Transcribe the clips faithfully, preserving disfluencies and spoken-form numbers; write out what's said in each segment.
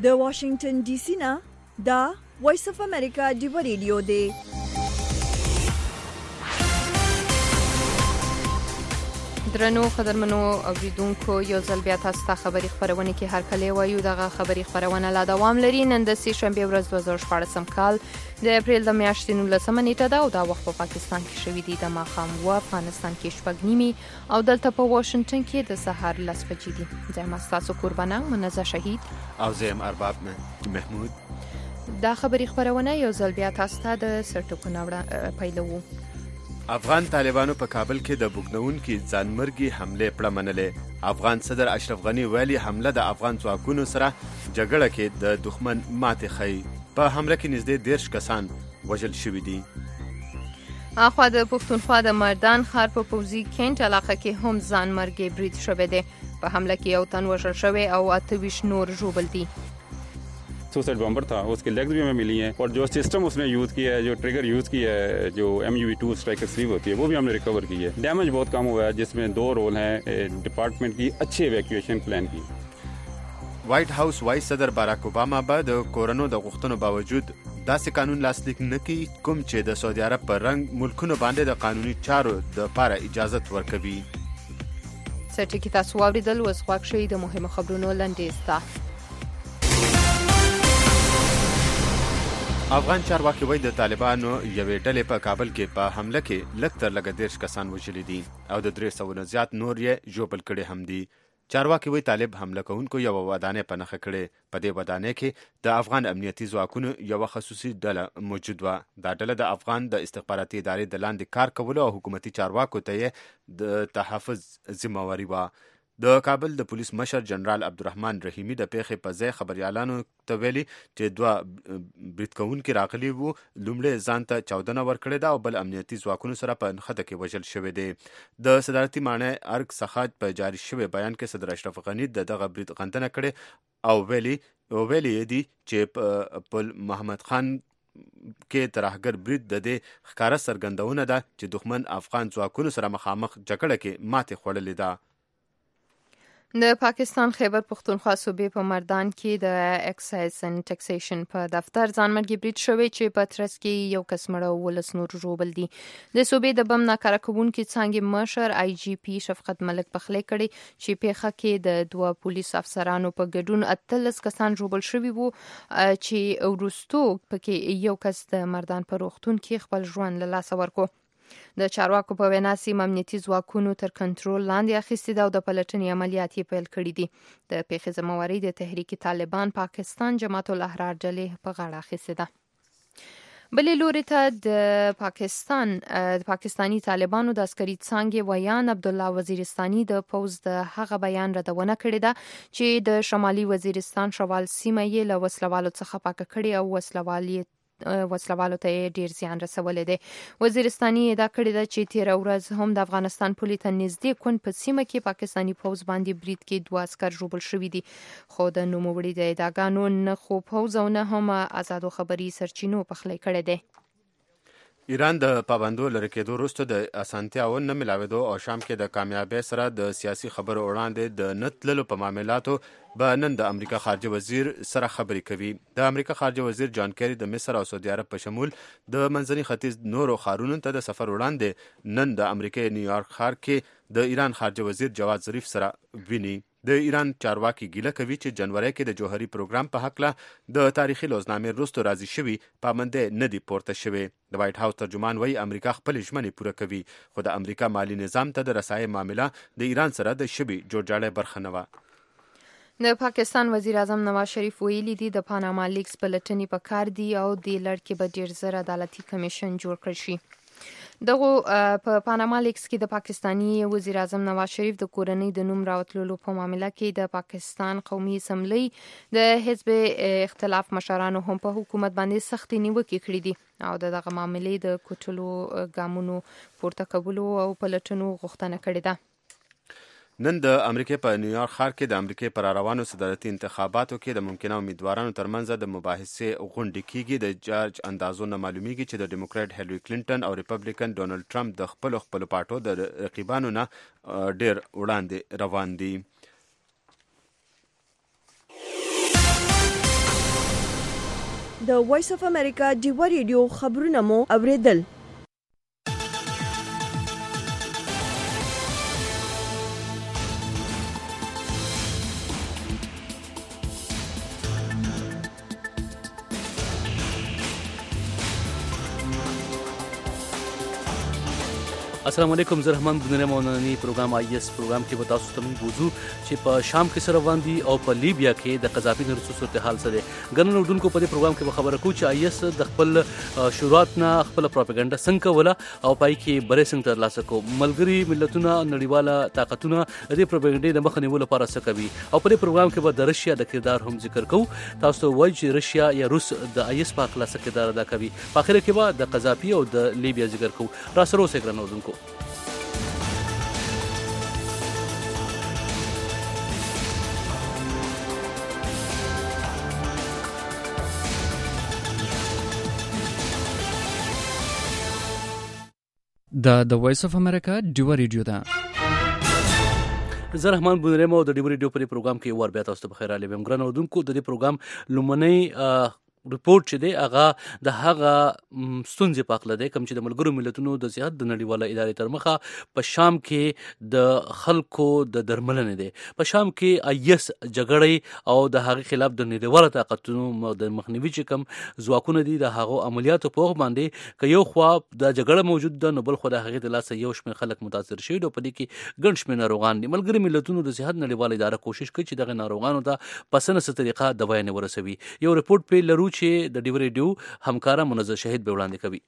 د واشنگټن ډي سي نه دا وایس اف امریکا دی ریډیو دی. درنو قدرمنو اوریدونکو یو ځل بیا تاسو ته خبري خبرونه کې هر کله وایو دغه خبري خبرونه لا دوام لري. نن د سې شنبه ورځ دوه زره شپاړسم کال د اپریل د میاشتې نولسمه نیټه ده او دا وخت په پاکستان کې شوې دي د ماښام و افغانستان کې شپږ نیمې او دلته په واشنگټن کې د سهار لس بجې دي. زه یم تاسو قربانه منزه شهید او زه یم ارباب محمود. دا خبري خبرونه یو ځل بیا تاسو ته د سرټکو نوړه پیلوو. افغان طالبانو په کابل کې د بوګنونکو ځانمرګي حمله پړه منلې. افغان صدر اشرف غنی ویلي حمله د افغان ځواکونو سره جګړه کې د دښمن ماتې خي. په حمله کې نږدې دیرش کسان وژل شوي دي. اخوا د پښتونخوا د مردان ښار په پوځي کینټ علاقه کې هم ځانمرګي برید شوی دی. په حمله کې یو تن وژل شوی او اته ویشت نور ژوبل دي. सुसाइड बम्बर था, उसके लेग्स भी हमें मिली हैं और जो सिस्टम उसने यूज़ किया है, जो ट्रिगर यूज़ किया है, जो M U V two striker sleeve होती है, वो भी हमने रिकवर की है. डैमेज बहुत कम हुआ है जिसमें दो रोल हैं डिपार्टमेंट की अच्छे इवैक्यूएशन प्लान की. وایټ هاوس وايي صدر باراک اوباما به د کورونو د غوښتنو باوجود داسې قانون لاسلیک نه کوي کوم چې د سعودي عرب پر رنګ ملکونو باندې د قانوني چارو د لپاره اجازه ورکوي. سرټکی تاسو واوریدل اوس غواړئ شئ د مهمو خبرونو لنډیز ته. افغان چارواکي وایي د طالبانو یوې ډلې په کابل کې په حمله کې لږ تر لږه دیرش کسان وژلي دي او د درې سوو نه زیات نور یې ژوبل کړي هم دي. چارواکي وایي طالب حمله کوونکو یوه ودانۍ په نښه کړې. په دې ودانۍ کې د افغان امنیتي ځواکونو یوه خصوصي ډله موجود وه. دا ډله د افغان د استخباراتي ادارې د لاندې کار کولو او حکومتي چارواکو ته یې د تحفظ ذمهواري وه. د کابل د پولیس مشر جنرال عبدالرحمن رحیمي د پیښې په ځای خبريالانو ته ویلي چې دوه برید کوونکي راغلي وو. لومړی ځان ته چاودنه ورکړې ده او بل امنیتي ځواکونو سره په نښته کې وژل شوی دی. د صدارتي ماڼۍ ارګ څخه په جاري شوی بیان کې صدر اشرف غني د دغه برید غندنه کړې او ویلي او ویلي دی چې پل محمد خان کې ترهګر برید د دې ښکاره څرګندونه ده چې دښمن افغان ځواکونو سره مخامخ جګړه کې ماتې خوړلې ده. د پاکستان خیبر پختونخوا صوبې په مردان کې د اکسایز اند ټیکسیشن په دفتر ځانمرګي برید شوی چې په ترڅ کې یو کس مړ او ولس نور ژوبل دي. د صوبې د بم ناکاره کوونکي څانګې مشر آی جی پی شفقت ملک پخلی کړي چې پیښه کې د دوه پولیس افسرانو په ګډون اتلس کسان ژوبل شوي وو چې وروستو پکې یو کس د مردان په روغتون کې خپل ژوند له لاسه ورکړ. د چارواکو په وینا سیمه امنیتي ځواکونو تر کنټرول لاندې اخیستې ده او د پلټنې عملیات یې پیل کړي دي. د پیښې ذمهواري د تحریک طالبان پاکستان جماعت الاحرار ډلې په غاړه اخیستې ده. بلې لوري ته د پاکستان د پاکستانی طالبانو د عسکري څانګې ویان عبدالله وزیرستاني د پوز د هغه بیان ردونه کړې ده چې د شمالي وزیرستان شوال سیمه یې له وسلوالو څخه پاکه کړې او وسلوال یې وسلوالو ته ډیر زیان رسولی دی. وزیرستاني ادعا کړې ده چې تیره ورځ هم د افغانستان پولې ته نږدې کونډ په سیمه کې پاکستاني پوځ باندې برید کې دوه عسکر ژوبل شوي دي. خو د نوموړي د ادعاګانو نه خو پوځ او نه هم آزادو خبري سرچینو پخلی کړی دی. ایران د پابندو لرې کېدو وروسته د اسانتیاو نه ملاوېدو او شام کې د کامیابۍ سره د سیاسي خبرو وړاندې د نه تللو په معاملاتو به نن د امریکا خارجه وزیر سره خبرې کوي. د امریکا خارجه وزیر جان کیری د مصر او سعودي عرب په شمول د منځني ختیځ نورو ښارونو ته د سفر وړاندې نن د امریکا نیویارک ښار کې د ایران خارجه وزیر جواد ظریف سره ویني. د ایران چارواکي ګیله کوي چې جنوري کې د جوهري پروګرام په حقله د تاریخي لوزنامې وروسته راضي شوي پابندۍ نه دي پورته شوي. د وایټ هاوس ترجمان وایي امریکا خپل ژمنې پوره کوي خو د امریکا مالی نظام ته د رسایي معامله د ایران سره د شبي جوړجاړی برخه نه وه. د پاکستان وزیر اعظم نواز شریف ویلي دي د پاناما لیکس پلټنې په کار دي او د لړ کې به ډیر زر عدالتي کمیشن جوړ کړی شي. دغه په پاناما لیکس کې د پاکستانی وزیر اعظم نواز شریف د کورنۍ د نوم راوتلو په معاملې کې د پاکستان قومي اسمبلی د حزب اختلاف مشرانو هم په حکومت باندې سختي نیوکې کړې دي او دغه معاملې د کوټلو ګامونو پورته کولو او پلټنو غوښتنه کړې ده. نن د امریکای په نیویارک ښار کې د امریکای پر روانو صدارتي انتخاباتو کې د ممکنه امیدوارانو ترمنځ د مباحثې غونډې کیږي. د جاج اندازو نه معلومیږي چې د ډیموکرات هیلری کلینټن او ریپبلیکن ډونالد ټرمپ د خپل خپل پارټو د رقیبانو نه ډیر وړاندې روان دي. د وایس اف امریکا ډیوا ریډیو خبرونه مو اوریدل. السلام علیکم. زه رحمان بنره مونانی پروګرام آی اس پروګرام کې به تاسو ته موضوع چې په شام کې سره باندې او په لیبیا کې د قذافي د رسو صورتحال سره ګڼ اردوونکو په دې پروګرام کې به خبره کوو چې آی اس د خپل شروعات نه خپل پروپاګاندا څنګه کوله او پای کې بری څنګه ترلاسه کو. ملګری ملتونه نړیواله طاقتونه د پروپاګاندا د مخ نیولو لپاره څه کوي او په دې پروګرام کې به د رشیا د کردار هم ذکر کوو. تاسو ته وایي چې رشیا یا روس د آی اس په خلاصه کردار ادا کوي. په اخر کې به د قذافي او د لیبیا ذکر کوو. را سره اوسئ ګران اردوونکو. دا د وایس اف امریکا ډیوا ریډیو ده. زه رحمان بنرم او د ډیوا ریډیو په پروګرام کې ور بیا تاسو ته بخیر علي ویم. ګران اردوونکو د دې پروګرام لومړنی ریپورت چې دی هغه د هغه ستونزې په اړه دی کوم چې د ملګرو ملتونو د جهاد د نړیواله ادارې تر مخه په شام کې د خلکو د درملنې دی. په شام کې آی اس جګړې او د هغه خلاف د نړیواله طاقتونو د مخنیوي چې کوم ځواکونه دي د هغه عملیاتو په وخت باندې ک یو خوا د جګړه موجود ده نو بل خو د هغه د لاس یو شمېر خلک متاثر شوي او په دې کې ګڼ شمېر ناروغان دي. ملګرو ملتونو د جهاد نړیواله اداره کوشش کوي چې دغه ناروغانو ته په سنه طریقه دوايانې ورسوي. یو ریپورت په لرو چې د ډیوا ریډیو همکارا منظر شهید به وړاندې کوي.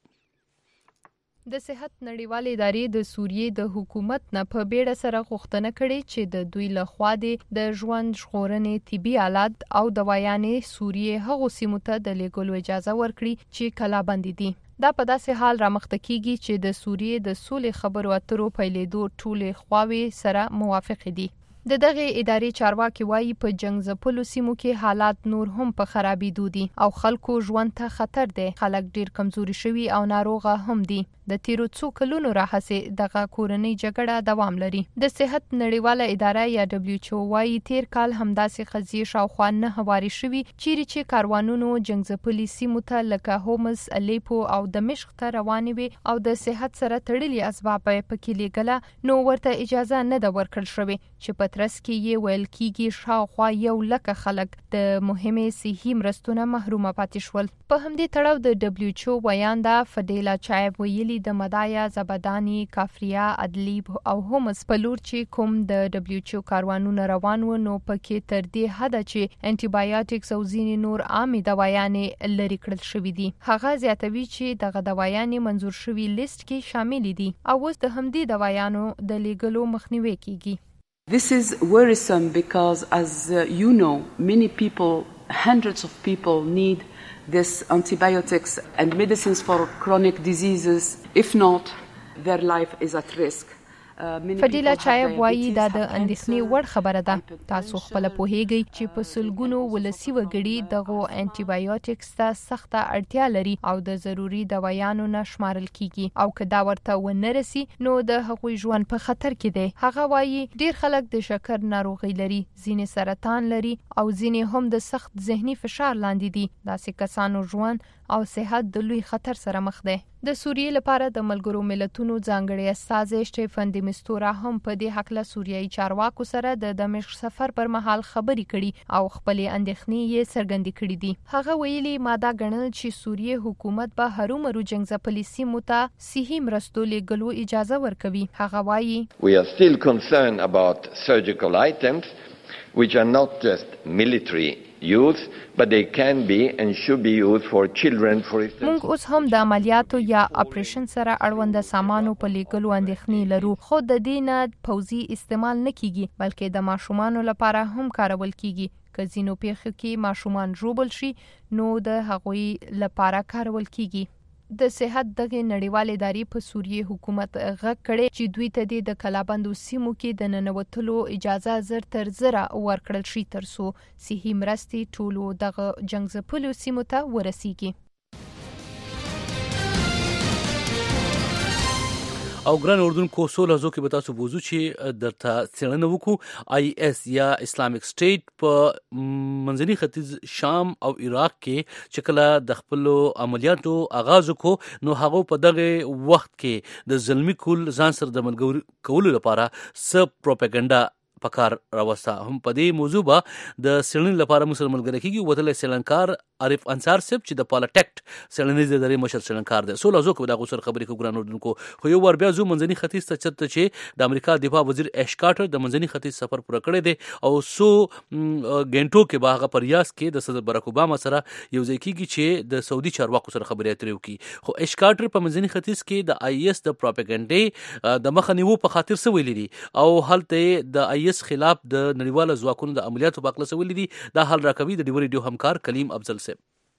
د صحت نړیوالې ادارې د سوریې د حکومت نه په بیړه سره غوښتنه کړې چې د دوی له خوا د ژوند ژغورنې طبي آلات او دوايانې سوریې هغو سیمو ته د لیږلو اجازه ورکړي چې کلابندي دي. دا په داسې حال رامخته کیږي چې د سوریې د سولې خبرو اترو پیلېدو ټولې خواوې سره موافق دي. د دغه ادارې چارواکي وایي په جنگ ځپلو سیمو کې حالات نور هم په خرابېدو دي او خلکو ژوند ته خطر دی. خلک ډیر کمزوري شوي او ناروغه هم دي. د تیرو څو کلونو راهیسې دغه کورنۍ جګړه دوام لري. د صحت نړیواله اداره یا دبليو ایچ او وایي تیر کال همداسې قضیې شاوخوا نه هواري شوي چیرې چې کاروانونو جنگ ځپلي سیمو ته لکه هومس، الیپو او دمشق ته روانې وي او د صحت سره تړلي اسباب پکې لیږله نو ورته اجازه نه ده ورکړل شوې چې په ترڅ کې یې ویل کېږي شاوخوا یو لکه خلک د مهمې صحي مرستونه محرومه پاتې شول. په همدې تړاو د دبليو ایچ او ویاندا فدیلا چایب ویلي د مدایا، زبدانی، کافریا، ادلیب او هومس په لور چې کوم د دبليو ایچ او کاروانونه روان و نو پکې تر دې حد چې انټي بایوټکس او ځینې نور عامې دوايانې لري کړل شوې دي. هغه زیاتوي چې دغه دوايانې منظور شوي لیست کې شامل دي او اوس د همدې دوايانو د لیږلو مخنیوي کیږي. This is worrisome because, as uh, you know, many people, hundreds of people need this antibiotics and medicines for chronic diseases. If not, their life is at risk. فدیلا چایب وایي دا د اندېښنې وړ خبره ده. تاسو خپل پوهیږئ چې په سلګونو ولسی وګړي دغه انټي بایوټکس ته سخته اړتیا لري او د ضروري دوايانو نه شمارل کیږي او که دا ورته ونه رسي نو د هغوی ژوند په خطر کې دی. هغه وایي ډیر خلک د شکر ناروغي لري، ځینې سرطان لري او ځینې هم د سخت ذهني فشار لاندې دي. داسې کسانو ژوند او صحت د لوی خطر سره مخ دی. د سوریې لپاره د ملګرو ملتونو ځانګړي استازی شټيفن د مستورا هم په دې حق له سوریایي چارواکو سره د دمشق سفر پر مهال خبرې کړي او خپلې اندېښنې یې څرګندې کړې دي. هغه ویلي ما دا ګڼل چې سوریې حکومت به هرومرو جنگ ځپلي سیمو ته صحي مرستو لیږلو اجازه ورکوي. هغه وایي We are still concerned about surgical items which are not just military use, but they can be and should be used for children, for instance. موږ اوس هم د عملیاتو یا اپریشن سره اړوند سامانو په لیږلو اندېښنې لرو، خو د دې نه پوځي استعمال نه کیږي بلکې د ماشومانو لپاره هم کارول کیږي. که ځینو پیښو کې ماشومان ژوبل شي نو د هغوی لپاره کارول کیږي. د صحت دغه نړیوالې ادارې په سوریې حکومت غږ کړي چې دوی ته د کلابندو سیمو کې د ننوتلو اجازه زر تر زره ورکړل شي ترڅو صحي مرستې ټولو دغه جنگ ځپلو سیمو ته ورسیږي. او ګران اردوونکو څو لحظو کې به تاسو بوزو چې درته څېړنه وکړو آی اس یا اسلامیک سټیټ په منځني ختیځ شام او عراق کې چې کله د خپلو عملیاتو آغاز وکړو نو هغه په دغه وخت کې د ظلمي کول ځان سره د ملګرو کولو لپاره س پروپاګاندا پکار راوسته. هم په دې موضوع به د څېړنې لپاره موږ سره ملګری کېږي وتلی څېړنکار عارف انصار صاحب چې د پالاټیکټ څېړنیزې ادارې مشر څېړنکار دی. څو لحظو کې به د هغو سره خبرې کوو ګران اردوونکو. خو یو وار بیا ځو منځني ختیځ ته چېرته چې د امریکا دفاع وزیر ایش کارټر د منځني ختیځ سفر پوره کړی دی او څو ګنټو کې به هغه په ریاض کې د صدر باراک اوباما سره یو ځای کېږي چې د سعودي چارواکو سره خبرې اترې وکړي. خو ایش کارټر په منځني ختیځ کې د آی اس د پروپاګانډې د مخه نیولو په خاطر څه ویلي دي او هلته د آی اس خلاف د نړیواله ځواکونو د عملیاتو په اړه څه ویلي دي. دا حل راکوي د ډیو ریډیو همکار کلیم افضل صاحب.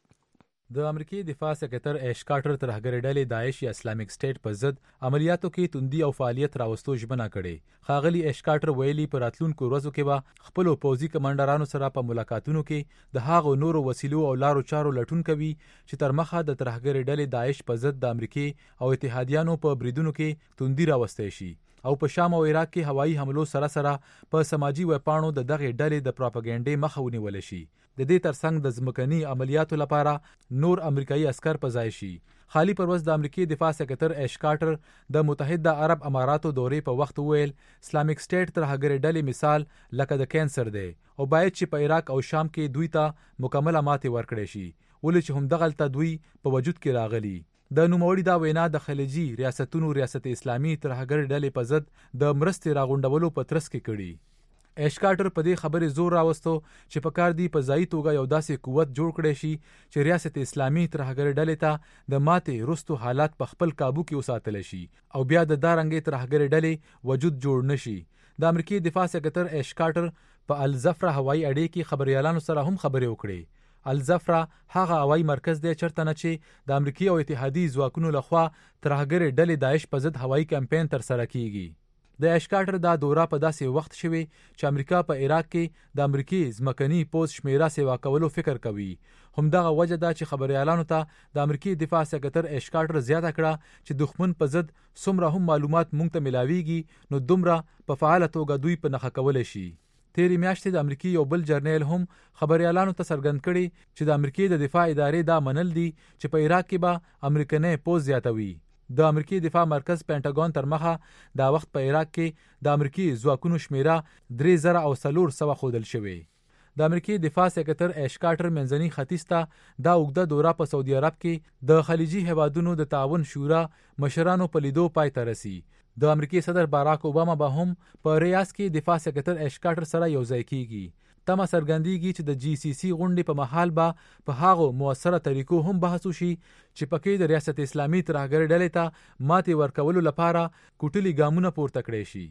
د امریکای دفاع سکرټر ایش کارټر ترهګر ډلې داعش یا اسلامیک سټیټ په ضد عملیاتو کې توندي او فعالیت راوستو ژمنه کړې. ښاغلي ایش کارټر ویلي په راتلونکو ورځو کې به خپل پوځي کمانډرانو سره په ملاقاتونو کې د هغو نورو وسیلو او لارو چارو لټون کوي چې تر مخه د ترهګر ډلې داعش په ضد د امریکای او اتحادیانو په بریدونو کې توندي راوستي شي او په شام او عراق کې هوایي حملو سره سره په سماجی وپاڼو د دغه ډلې د پروپاګانډې مخه ونیول شي. د دې ترڅنګ د ځمکني عملیاتو لپاره نور امریکایي عسكر په ځای شي. خالی پرواز د امریکای دفاع سکرټر ایش کارټر د متحده عرب اماراتو دورې په وخت ویل اسلامیک سټیټ ترهګر ډلې مثال لکه د کینسر دی او باید چې په عراق او شام کې دوی ته مکمله ماتې ورکړي شي ولې چې هم دغلته دوی په وجود کې راغلي. د نوموړي دا وینا د خلیجي ریاستونو ریاست اسلامي ترهګر ډلې په ضد د مرستې راغونډولو په ترڅ کې کړي. ایش کارټر په دې خبرې زور راوستو چې په کار دی په ځای توګه یو داسې قوت جوړ کړي شي چې ریاست اسلامي ترهګر ډلې ته د ماتې رستو حالات په خپل قابو کې وساتل شي او بیا د دارنګې ترهګر ډلې وجود جوړ نشي. د امریکای دفاع سکرټر ایش کارټر په الزفره هوایي اډې کې خبريالانو سره هم خبرې وکړې. الزفره هغه هوایي مرکز دی چرته نه چې د امریکای او اتحادیې ځواکونو لخوا ترهګر ډلې داعش په ضد هوایي کمپاین تر سره کیږي. د ایش کارټر دا دوره په داسې وخت شوی چې امریکا په عراق کې د امریکای ځمکني پوځ شمیره سیوا کولو فکر کوي. همدغه وجه ده چې خبريالانو ته د امریکای دفاع سکرټر ایش کارټر زیاته کړه چې دښمن په ضد څومره هم معلومات مونږ ته ملاويږي نو دومره په فعاله توګه دوی په نخښه کولای شي. تیری میاشتې د امریکای یو بل جرنیل هم خبريالانو ته څرګند کړي چې د امریکای د دفاع ادارې دا منل دي چې په عراق کې به امریکنۍ پوځ زیاتوي. د امریکای دفاع مرکز پینټاګون تر مخه دا وخت په عراق کې د امریکای ځواکونو شمیره درې زره او څلور سوه ښودل شوې. د امریکای دفاع سکرټر ایش کارټر منځني ختیځ ته دا اوږده دوره په سعودي عرب کې د خلیجي هیوادونو د تعاون شورا مشرانو په لیدو پای ته رسي. د امریکای صدر باراک اوباما به هم په ریاض کې دفاع سکرټر ایش کارټر سره یو ځای کیږي. تمه څرګندېږي چې د جی سی سی غونډې په مهال به په هغو موثره طریقو هم بحث وشي چې پکې د ریاست اسلامي ترهګر ډلې ته ماتې ورکولو لپاره کوټلي ګامونه پورته کړي شي.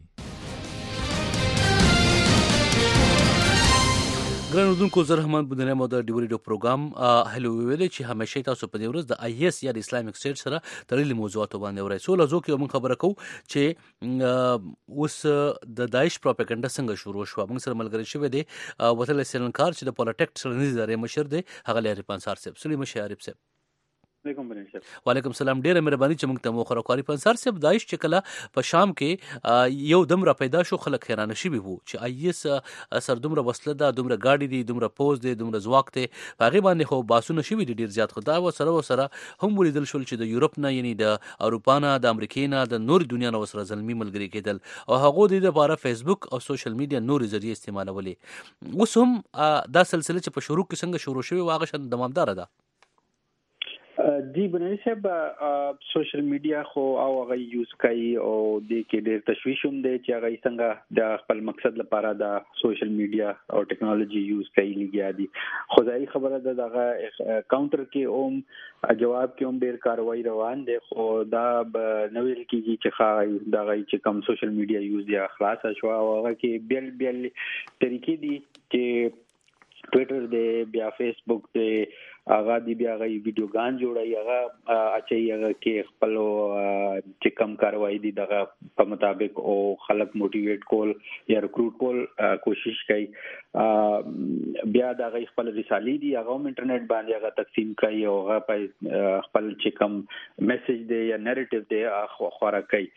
ګران اردوونکو زه رحمان بودنه مو د ډیو ریډیو پروګرام هلو ویلې چې همیشه تاسو په دې ورځ د آی اس یا د اسلامیک سټیټ سره تړلې موضوعات باندې ورای سو لزو کې موږ خبره کوو چې اوس د داعش پروپاګاندا څنګه شروع شو. موږ سره ملګری شوی دی وتلی څېړنکار چې د پالاټیکټ څېړنیزې ادارې مشر دی هغه عارف انصار صاحب. سلیم شه عارف صاحب. وعلیکم السلام. ډیره مهرباني چې موږ ته مو خبرو پنځار صاحب داعش چې کله په شام کې یو دم را پیدا شو خلک حیران شي وو چې آی اس سر دومره وسله ده دومره گاډي دي دومره پوز دي دومره ځواک دي هغه باندې خو باسونه شوي دي ډیر زیات. خو دا و سره و سره هم ولیدل شول چې د یورپ نه یعنی د اروپا نه د امریکا نه د نور دنیا نه سره ځلمي ملګری کېدل او هغه د لپاره فیسبوک او سوشل میډیا نور ذریعہ استعمالولې. اوس هم دا سلسله چې په شروع کې څنګه شروع شوی واغه شند دوامدار ده. جی بنای صاحب سوشل میډیا خو او هغه یوز کوي او د کې ډېر تشویش هم دی چې هغه څنګه د خپل مقصد لپاره د سوشل میډیا او ټیکنالوژي یوز کوي لګیا دي. خدای خبره ده دغه کاونټر کې هم جواب کې هم ډېر کاروایی روان دي خو دا نویل کېږي چې خای دغه چې کم سوشل میډیا یوز دی خلاص شو او هغه کې بیل بیل طریقې دي چې ټویټر دی بیا فیسبوک دی هغه دی بیا هغه ویډیوګان جوړای هغه اچي هغه کې خپل چې کم کاروایی دي دغه په مطابق او خلک موټیویټ کول یا ریکروټ کول کوشش کوي. بیا دغه خپل رسالې دي هغه انټرنیټ باندې هغه تقسیم کوي او هغه په خپل چې کم میسج دی یا نریټیو دی خو خورا کوي.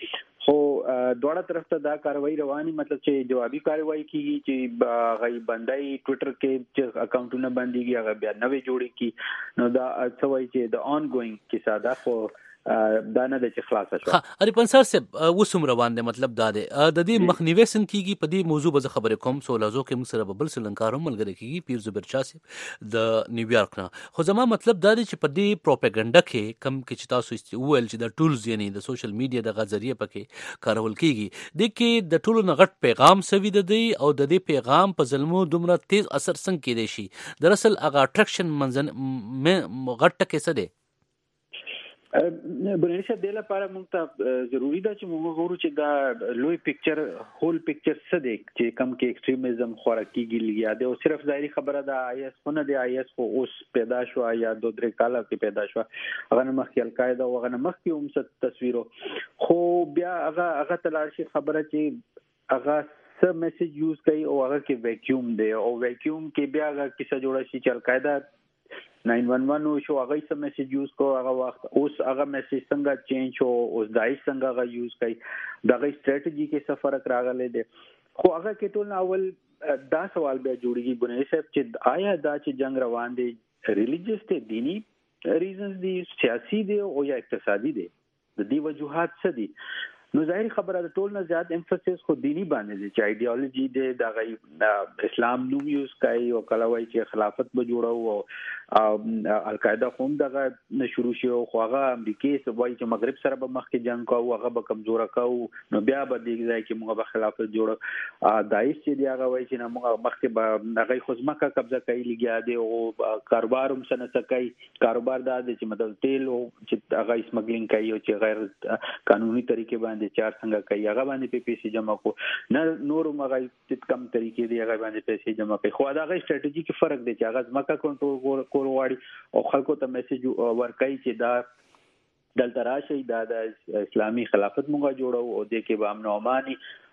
خو دوړه طرف ته دا کاروایی رواني مطلب چې جوابي کاروایی کیږي چې غي بندای ټوئیټر کې چې اکاونټونه بنديږي هغه بیا نوې جوړي کی نو دا څه وایي چې د آن ګوینګ کې ساده خو دا نه د چې خلاص شو. ها اری پنسر سے وسوم روان دي مطلب دا دی د دې مخنیوي سن کیږي په دې موضوع به خبرې کوم سولازو کې موږ سره بل سلنکارو ملګری کیږي پیر زبیر شاه صاحب د نیویارک نه. خو زما مطلب دا دی چې په دې پروپاګاندا کې کم کې چې تاسو ویل چې د ټولز یعنی د سوشل میډیا د غذریه پکې کارول کیږي د کې د ټولو نغټ پیغام سوي د دی او د دې پیغام په ظلمو دومره تیز اثر څنګه کېدی شي دراصل هغه اټریکشن منځن غټ کې څه دی بنری شه د لپاره موږ ته ضروری ده چې موږ غوړو چې دا لوی پکچر هول پکچر څه دی چې کم کې ایکستریمizm خوراکیږي لګیا دی او صرف ظاهري خبره ده آی اس خو نه دی آی اس خو اوس پیدا شو یا دوه درې کاله کې پیدا شو هغه مخکې القاعده او هغه مخکې هم څه تصویرو خو بیا هغه هغه تلار شي خبره چې هغه څه میسج یوز کوي او هغه کې ویکیوم دی او ویکیوم کې بیا هغه کیسه جوړه شي چې القاعده ناین ون ون شو هغه څه میسج یوز کو هغه وخت اوس هغه میسج څنګه چینج شو اوس دای څنګه هغه یوز کوي دا غي ستراتیجی کې څه فرق راغلی دی خو هغه کې ټول اول دا سوال بیا جوړیږي بنې صاحب چې آیا دا چې جنگ روان دي ریلیجیس ته دینی ریزنز دي سیاسي دي او یا اقتصادي دي د دې وجوهات څه دي نو ظاهري خبره د ټول نه زیات امفسس خو دینی باندې دي چې ایدئولوژي دی د غي اسلام نوم یوز کوي او کله وایي چې خلافت به جوړو او القاعده قوم دغه شروع شي او هغه امریکای څخه وایي چې مغرب سره به مخکې جنگ کوو هغه به کمزور کوو نو بیا به دې ځای کې موږ به خلافت جوړو دایښ چې دی هغه وایي چې موږ مخکې به هغه خصمکه قبضه کوي لګیا دی او کاروبار هم سنت کوي کاروبار دا دی چې مطلب تیل او چې هغه سمګلینګ کوي او چې غیر قانوني طریقې باندې چار څنګه کوي هغه باندې په پیسې جمع کو نه نور مغه چې کم طریقې دی هغه باندې پیسې جمع کوي خو دا غي ستراتیژي کې فرق دی چې هغه ځمکه کنټرول کول غواړي او خلکو ته میسج ورکړي چې دا دلته راشي دا د اسلامي خلافت مونږه جوړو او د کې به امن او امانی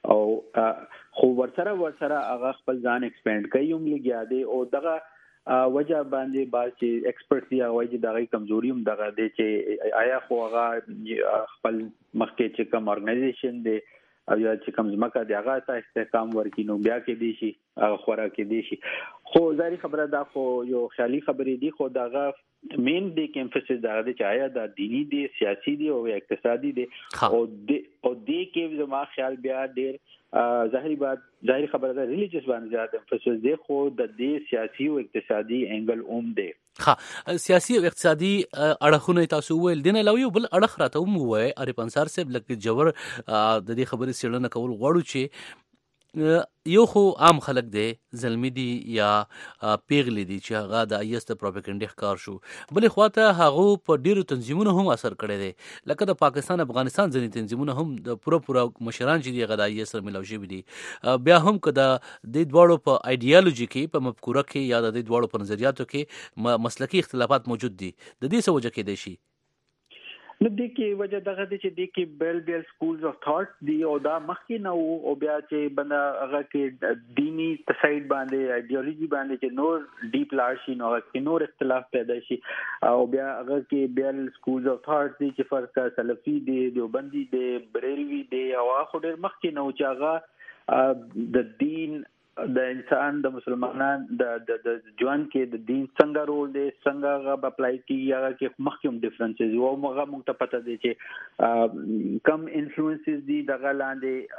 او خو ورسره ورسره هغه خپل ځان ایکسپاند کوي هم لګیا دی او دغه وجه باندې باز چې ایکسپرټ دی هغه چې دغه کمزوري هم دغه دی چې آیا خو هغه خپل مخکې چې کوم ارګنایزیشن دی او یا چې کوم ځمکه دی هغه ته استحکام ورکړي نو بیا کې دی شي هغه خورا کې دی شي خو ظاهري خبره دا خو یو خیالي خبرې دي خو دغه مین دی کې امفسس دا دی چې آیا دا دینی دی سیاسي دی او اقتصادي دی او د او د کې زما خیال بیا ډېر ظاهري بات ظاهري خبره ده ریلیجیس باندې زیات امفسس دی خو د دې سیاسي او اقتصادي انګل اوم دی ها سیاسي او اقتصادي اړخونه تاسو ویل دي نه لوي بل اړخ راته هم وای اری پنسار صاحب لکه جوړ د دې خبرې سړنه کول غواړو چې یو خو عام خلک دی زلمی دي یا پیغلی دي چې هغه د ایس د پروپاګاندا ښکار شو بلې خواته هغه په ډیرو تنظیمونو هم اثر کړی دی لکه د پاکستان افغانستان ځینې تنظیمونه هم د پوره پوره مشران چې دی هغه د ایس سره ملاوي شوي دي بیا هم که د دې دواړو په ایډیالوژي کې په مفکوره کې یا د دې دواړو په نظریاتو کې مسلکي اختلافات موجود دي د دې څه وجه کېدای شي نو د کې وجه دغه د چې د کې بیل بیل سکولز اف ثاټ دی او دا مخکې نه او بیا چې بندا هغه کې دینی تساید باندې ایډیالوژي باندې چې نور ډیپ لارشي نو هغه کې نور اختلاف پیدا شي او بیا هغه کې بیل سکولز اف ثاټ دی چې فرق سلفي دی دیوبندي دی بریلوي دی او هغه ډېر مخکې نه او چې هغه د دین د انسان د مسلمانان د د ژوند کې د دین څنګه رول دی څنګه هغه اپلای کیږي هغه کې مخکوم ډیفرنسز او هغه موږ ته پته دی چې کم انفلوئنسز دي دغه لاندې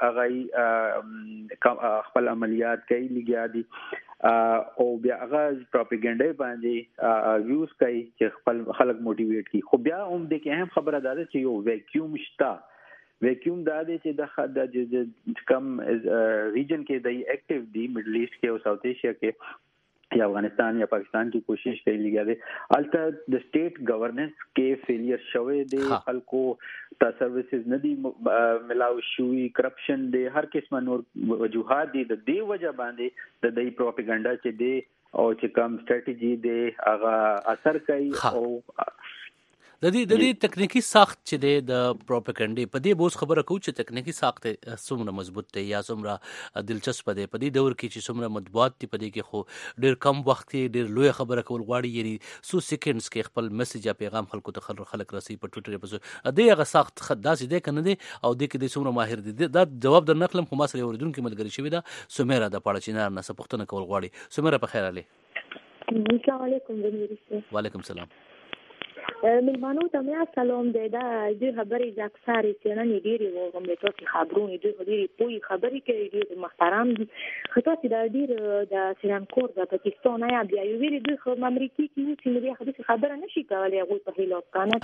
هغه خپل عملیات کوي لګیا دي او بیا هغه پروپاګاندا باندې یوز کوي چې خپل خلک موټیویټ کړي خو بیا هم د کې اهم خبره ده چې یو ویکیوم شته ویکیوم دا دی چې د کم ریجن کې د ایکټیو دی میډل ایسٹ کې او ساوث ایشیا کې یا افغانستان یا پاکستان کی کوشش کوي لګیا دی الته د سٹیټ گورننس کې فیلیر شوه دی خلکو تا سرویسز ندی ملاو شوی کرپشن دی هر قسمه نور وجوهات دي د دې وجه باندې د دې پروپاګاندا چې دی او چې کوم سټریټیجی دی هغه اثر کوي او د دې د دې تکنیکی ساخت چې د پروپاګاندا په دې بوس خبره کوي چې تکنیکی ساخت څومره مضبوط دی یا څومره دلچسپ دی په دې دور کې چې څومره مطبوعات دی په دې کې خو ډیر کم وخت کې ډیر لوی خبره کول غواړي یعنی سو سیکنډز کې خپل میسج یا پیغام خلکو ته خلک رسي په ټوئیټر په دې هغه ساخت داسې دی کنه دی او دې کې د څومره ماهر دي دا جواب در نقلم خو ما سره اوریدونکو ملګری شوی دا سمیرا د پاړه چینار نه څه پوښتنه کول غواړي سمیرا په خیر علي السلام علیکم ورحمت وعلیکم السلام ملمانو ته مې سلام دی دا د خبرې د اکثر چنانې ډېری و هم د توګه خبرونه د ډېری پوي خبرې کوي ډېر محترم دي خو تاسو دا ډېر د سریلانکا د پاکستان یا بیا یو ویل د امریکای کې چې موږ هغه خبره نشي کولای هغه په هیلو کنه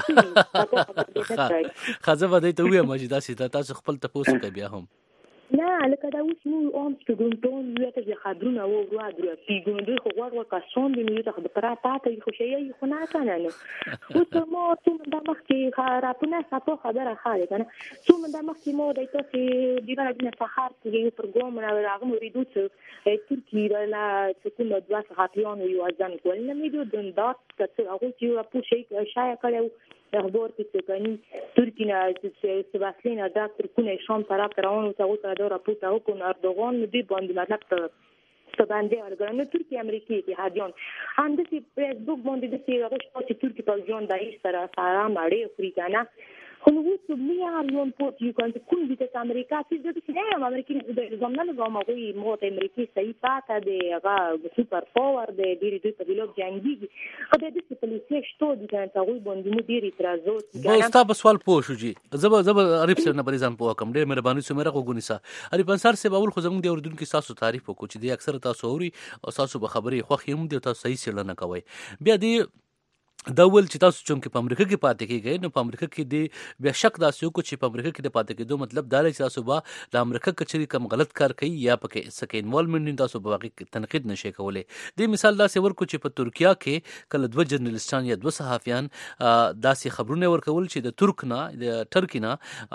چې خازه ودی ته وې ما چې تاسو تاسو خپل تاسو کوي بیا هم نه لکه دا اوس نو اوم سټوډنټون یو ته خبرونه و ورو درو پیګون دوی خو غوړ وکاسون دی نو ته د پرا پاتې خو شي خو نه کنه نو خو ته مو ته د مخکې خرابونه ساتو خبره خاله کنه څو من د مخکې مو د تاسو دی باندې نه فخر کې پروګرام نه راغم ورېدو چې ترکیه لا چې کوم د واسه خاطیان یو ځان کول نه مې د دندات چې هغه چې راپو شي شای کړو اخبار کې کني ترکیه چې سباسلینا دا ترکونه شام طرف روانو ته او دا راپورټ او کو اردوغان دې باندې مطلب ته ستبانده ورګرنه ترکیه امریکای کې هادیان هندسي فیسبوک باندې د سی هغه چې ترکیه په ځون دایښ سره سره ماړي افریقانا خو نو څه مليار یو پورت یو کنه کوم دي ته امریکا چې د څه نه امریکای د زمانه کومه کوي موت امریکای صحیح پاته دی هغه سپر پاور دی ډیری دوی په ویلوب جنگي خو د دې پولیسي شتو دي کنه هغه باندې مو ډیری اعتراضات بس تا په سوال پوه شو جی زب زب عرب سره نه پریزان پوه کم ډیر مهرباني سمره کو ګونیسا علی پنصار سے باول خو زموږ د اردن کې تاسو تعریف وکړو چې د اکثر تاسو اوري او تاسو به خبري خو خیم دي تاسو صحیح سره نه کوي بیا دی دا ول چې تاسو چون کې په امریکا کې پاتې کېږئ نو په امریکا کې دی بیا شک داسې وکړو چې په امریکا کې د پاتې کېدو مطلب دا دی چې تاسو به د امریکا کچري کم غلط کار کوي یا پکې سکه انوالومنت تاسو به واقعي تنقید نشئ کولای د مثال داسې ورکو چې په ترکیه کې کله دوه جرنالستان یا دوه صحافیان داسې خبرونه ورکول چې د ترک نه د ترکی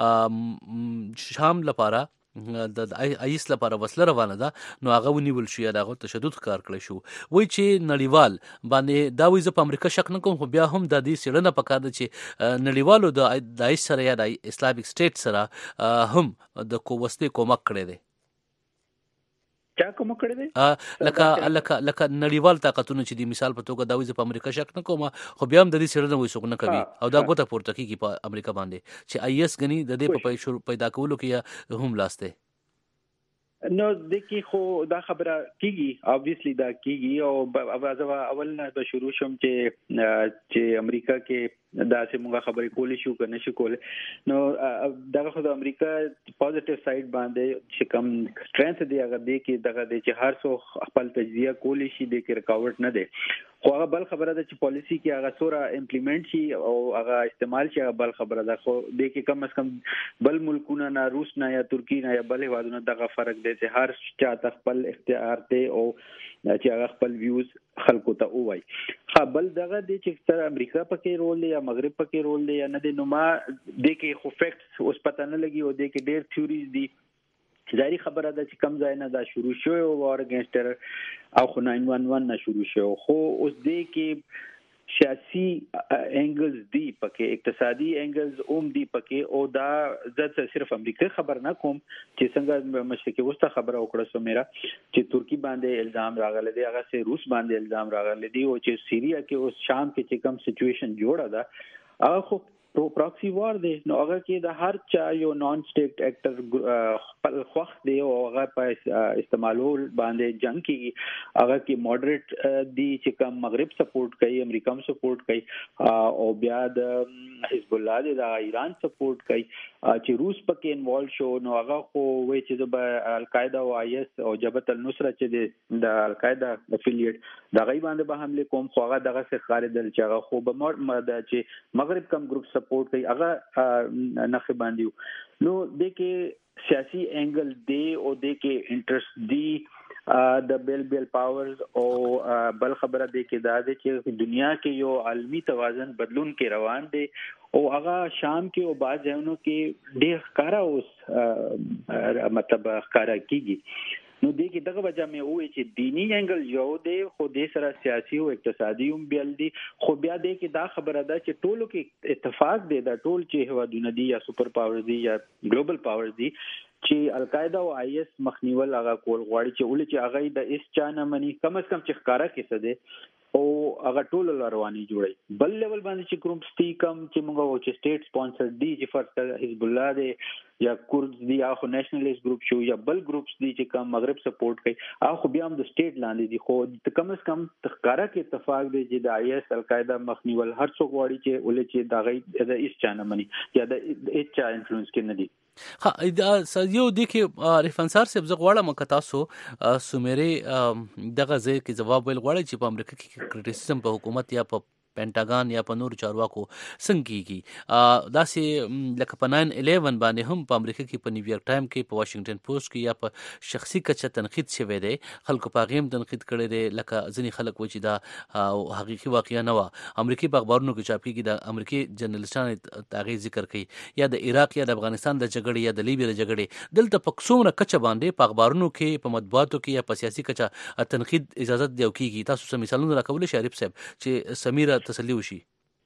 نه شام لپاره د ایس لپاره وسله روانه ده نو هغه ونیول شو یا دغه تشدد کار کړی شو وای چې نړیوال باندې دا وایي په امریکا شک نه کوم خو بیا هم د دې سړنه پکار ده چې نړیوالو د ایس سره یا د اسلامک سټیټ سره هم د کووسته کومک کړی دی چا کوم کړی دی لکه لکه لکه نړیوال طاقتونه چې د مثال په توګه دا وایي په امریکا شک نه کوم خو بیا هم د دې سړنه وایي څوک نه کوي او دا ګوته پورته کیږي په امریکا باندې چې ایس غني د دې په پیدا کولو کې هم لاسته نو د کی خو دا خبره کیږي obviously دا کیږي او اول نه به شروع شم چې چې امریکا کې دا چې موږ خبرې کولې شو کنه شو کولې نو دا خو د امریکا پوزټیو سایډ باندې چې کم سټرنث دی هغه دی کې دغه دی چې هر څو خپل تجزیه کولې شي د کې رکاوټ نه دی خو هغه بل خبره ده چې پالیسی کې هغه سوره امپلیمنٹ شي او هغه استعمال شي هغه بل خبره ده خو د کې کم از کم بل ملکونه نه روس نه یا ترکی نه یا بل هیوادونو دغه فرق دی چې هر چا خپل اختیار دی او چې هغه خپل ویوز خلکو ته وایي خپل دغه د چې تر امریکا پکې رول دی یا مغرب پکې رول دی یا نه دی نو ما د کې خو فیکټس اوس پته نه لګي او د کې ډېر تھیوریز دي ظاهري خبره ده چې کم ځای نه دا شروع شوی او وار اگینسټر او خو ناین ون ون نه شروع شو خو اوس د کې سیاسي انګلز دی پکې اقتصادي انګلز اوم دی پکې او دا ځکه صرف امریکا خبر نه کوم چې څنګه مشرقي وسطا خبره وکړه سو میرا چې ترکی باندې الزام راغلی دی هغه سه روس باندې الزام راغلی دی او چې سیریا کې اوس شام کې چې کم سچويشن جوړه ده هغه خو پروکسی وار دی نو هغه کې د هر چا یو نان سټیټ اکټر خپل خوخ دی او هغه په استعمالول باندې جنگ کیږي هغه کې مودریټ دی چې کوم مغرب سپورټ کوي امریکا هم سپورټ کوي او بیا د حزب الله دی د ایران سپورټ کوي چې روس پکې انوالو شو نو هغه خو وایي چې د القاعده او آی اس او جبهت النصره چې د القاعده افیلیټ د غي باندې به حمله کوم خو هغه دغه څخه خارج دل چې هغه خو به چې مغرب کم ګروپ سپورټ کوي هغه نخ باندې نو د کې سیاسي انګل دی او د کې انټرست دی د بیل بیل پاورز او بل خبره دی کې دا دی چې دنیا کې یو عالمی توازن بدلون کې روان دی او هغه شام کې او باز ځایونو کې ډېر ښکارا اوس مطلب ښکارا کیږي نو دې کې دغه وجه مې وې چې دینی انګل یو دی خو د سره سیاسي او اقتصادي هم بیل دي خو بیا دې کې دا خبره ده چې ټولو کې اتفاق دی دا ټول چې هوادونه دي یا سپر پاور دي یا ګلوبل پاور دي چې القاعده او آی اس مخنیول هغه کول غواړي چې ولې چې هغه د اس چانه مني کم از کم چې ښکارا کې څه دی او هغه ټول رواني جوړي بل لیول باندې چې ګروپس دي کم چې موږ چې سټیټ سپانسر دي چې فرض حزب الله دی یا کورد دی یا خو نېشنلیست ګروپ شو یا بل ګروپس دي چې کم مغرب سپورټ کوي هغه خو بیا هم د سټیټ لاندې دي خو کم از کم ښکارا کې اتفاق دی چې د آی اس القاعده مخنیول هر څوک غواړي چې ولې چې دا د اس چانه مني یا د اچ چا انفلوئنس کې نه دي ها دا یو د کې عارف انصار صاحب زه غواړم که تاسو سومېري دغه ځای کې جواب ویل غواړئ چې په امریکا کې کرټیسیزم په حکومت یا په پینټاګان یا په نور چارواکو څنګه کیږي داسې لکه په ناین الیون باندې هم په امریکا کې په نیویارک ټایم کې په واشنگټن پوسټ کې یا په شخصي کچه تنقید شوی دی خلکو په هغې هم تنقید کړی دی لکه ځینې خلک وایي چې دا حقیقي واقعه نه وه امریکي په اخبارونو کې چاپ کېږي د امریکي جرنلسټان د هغې ذکر کوي یا د عراق یا د افغانستان د جګړې یا د لیبیا د جګړې دلته په څومره کچه باندې په اخبارونو کې په مطبوعاتو کې یا په سیاسي کچه تنقید اجازه دی او کېږي تاسو څه مثالونه راکولی شئ عارف صاحب چې سمیره تسلی وشي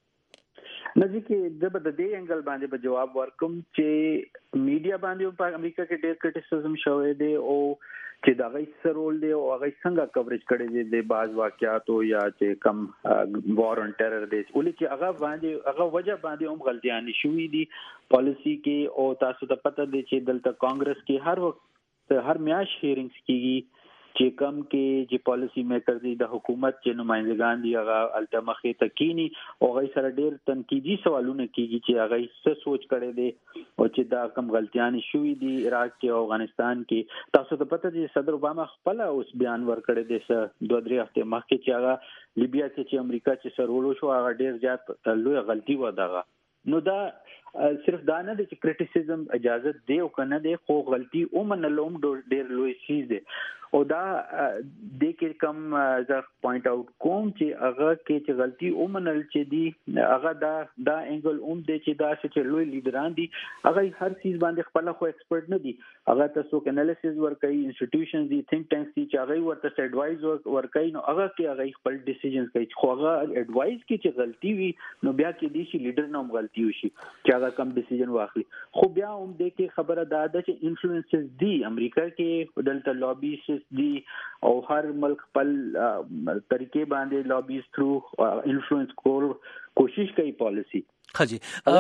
نځي کې د د دې انګل باندې په جواب ورکوم چې میډیا باندې په امریکا کې ډېر کرټیسیزم شوی دی او چې دا غي سرول دی او هغه څنګه کوریج کړي دي د باز واقعاتو یا چې کم وار اون ټیرر دی ولې چې هغه باندې هغه وجه باندې هم غلطیاں شوې دي پالیسی کې او تاسو ته پته دی چې دلته کانګرس کې هر وخت هر میاش هیرینګز کیږي چې کم کې چې پالیسی میکر دي د حکومت چې نمائندگان دي هغه التمخې تکینی او هغه سره ډېر تنقیدي سوالونه کیږي چې هغه څه سوچ کړي دي او چې دا کم غلطیاں شوې دي عراق کې او افغانستان کې تاسو ته پته دي صدر اوباما خپل اوس بیان ورکړی دی څه دوه درې هفته مخکې چې هغه لیبیا کې چې امریکا چې سرولو شو هغه ډېر زیات لوی غلطي و دغه نو دا صرف دا نه دی چې کرټیسیزم اجازه دی او کنه دی خو غلطي او منلوم ډېر لوی شي دی او دا د کې کم ز پوینټ اوټ کوم چې هغه کې چې غلطي او منل چې دی هغه دا دا انګل اوم دی چې دا چې لوی لیډران دي هغه هر چیز باندې خپل خو ایکسپرټ نه دي هغه تاسو انالیسز ورکوي انسټیټیوشنز دي ثینک ټانکس دي چې هغه ورته ایڈوایز ورکوي نو هغه کې هغه خپل ډیسیژنز کوي خو هغه ایڈوایز کې چې غلطي وي نو بیا کې دي چې لیډر نوم غلطي وشي چې هغه کم ډیسیژن واخلي خو بیا هم د کې خبره دا ده چې انفلوئنسز دي امریکا کې دلته لابیز دی او هر ملک خپل طریقې باندې لابیز تھرو انفلوئنس کول کوشش کوي پالیسی خجی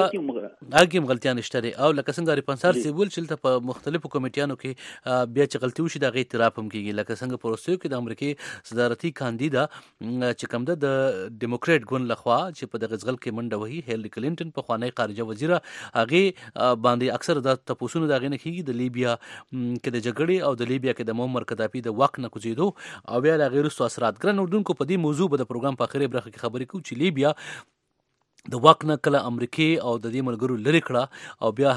هغه غلطیان نشته او لکه څنګه ریپنسار سی ول چې په مختلفو کمیټیانو کې بیا چې غلطي وشي د غي اعتراف هم کیږي لکه څنګه پروسیو کې د امریکای صدارتي کاندیدا چې کوم د ډیموکریټ ګوند لخوا چې په دغه ځل کې منډه وهي هیلری کلینټن په خوانی خارجه وزیره هغه باندې اکثر د تپوسونو دغه نه کیږي د لیبیا کې د جګړې او د لیبیا کې د معمر قذافي د واک نه کوزیدو او بیا د غیر اثرات ګرن اردوونکو په دې موضوع په پروګرام په اخیری برخه کې خبرې کوي چې لیبیا د واک نه کله امریکای او د دې ملګرو لری کړه او بیا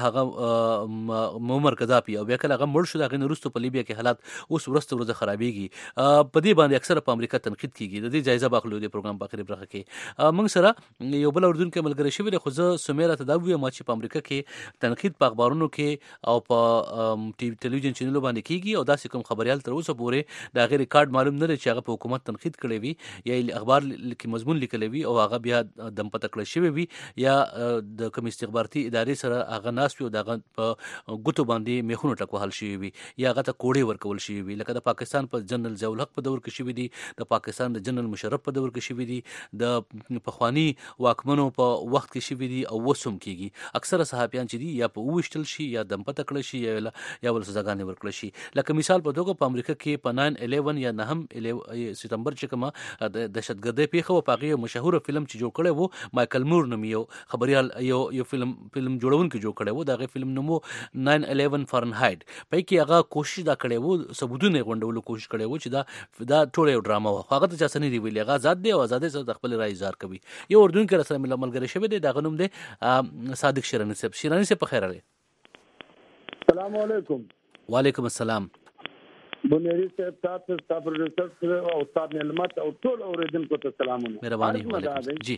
هغه معمر قذافي او بیا کله هغه مړ شو دغه نورستو په لیبیا کې حالات اوس ورسته ورځ خرابېږي په دې باندې اکثر په امریکا تنقید کیږي د دې جایزه باخلو د پروګرام په اخیری برخه کې موږ سره یو بل اردن کې ملګری شوی خو زه سمیره تداوی ما چې په امریکا کې تنقید په اخبارونو کې او په ټي وي ټلویزیون چینلونو باندې کیږي او داسې کوم خبريال تر اوسه پورې د غیر ریکارډ معلوم نه لري چې هغه په حکومت تنقید کړي وي یا اخبار کې مضمون لیکلی وي او هغه بیا دم پته کړی شوی وي یا د کوم استخباراتي ادارې سره هغه ناس وي دغه په ګوتو باندې میخونه ټکوهل شي وي یا هغه ته کوړې ورکول شي وي لکه د پاکستان په جنرال ضیاء الحق په دور کې شوی دی د پاکستان د جنرال مشرف په دور کې شوی دی د پخوانی واکمنو په وخت کې شوی دی او وسوم کیږي اکثره صحافیان چې دي یا په وښتل شي یا دم پته کړی شي یا یا ول سزاګانې ورکړل شي لکه مثال په توګه په امریکا کې په ناین الیون یا نهم سپتمبر چې کومه د دهشتګردۍ پیښه و پاغي مشهور فلم چې جوړ کړی وو مایکل مور نوم یو خبريال یو یو فلم فلم جوړونکو جوړ کړی وو دا فلم نومو ناین الیون فارنهایت په کې هغه کوشش دا کړی وو ثبوتونه غونډولو کوشش کړی وو چې دا دا ټول یو ډراما و هغه ته چا سنې دی ویلي هغه آزاد دی او آزاد سره د خپل رائے اظهار کوي یو اردن کې سره ملګری شوی دی دا غنوم دی صادق شیرانی صاحب شیرانی صاحب په خیر راغلی السلام علیکم وعلیکم السلام بنيري صاحب تاسو تاسو پروفیسور او استاد نعمت او ټول اوریدونکو ته سلامونه مهرباني وعلیکم جی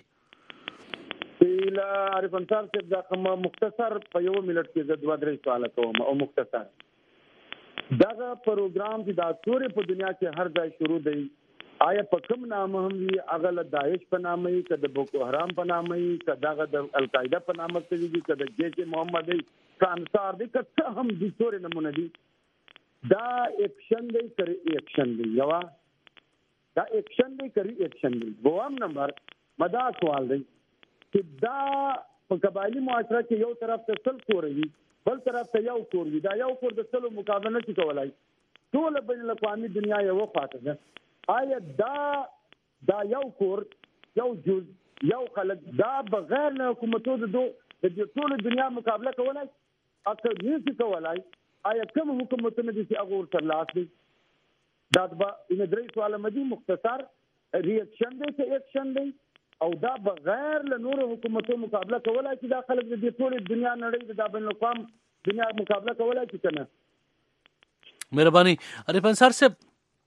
پیلا عارف انصار صاحب دا کوم مختصر په یو منټ کې د دوه درې سوال کوم او مختصر دغه پروګرام چې دا ټول په دنیا کې هر ځای شروع دی آیا په کوم نامه هم وي هغه له داعش په نامه وي که د بوکو حرام په نامه وي که دغه د القاعده په نامه وي که د جیش محمد وي که انصار دی که څه هم دي ټول نمونه دي دا ایکشن دی کری ایکشن دی یوا دا ایکشن دی کری ایکشن دی دوام نمبر مدا سوال دی چې دا په قبایلی معاشره کې یو طرف ته سل کور وي بل طرف ته یو کور وي دا یو کور د سلو مقابله نشي کولای ټول بین الاقوامي دنیا یو خواته ده آیا دا دا یو کور یو جز یو خلک دا بغیر له حکومتونو د د ټول دنیا مقابله کولای اته نشي کولای آیا کوم حکومتونه دي چې هغه ورته لاس دي دا به ان درې سوال مدي مختصر ریاکشن دی چې ایکشن دی او دا بغیر له نور حکومتونو مقابله کولای چې دا خلک د ټول دنیا نړۍ د بین الاقوام دنیا مقابله کولای چې کنه مهرباني عرفان سر صاحب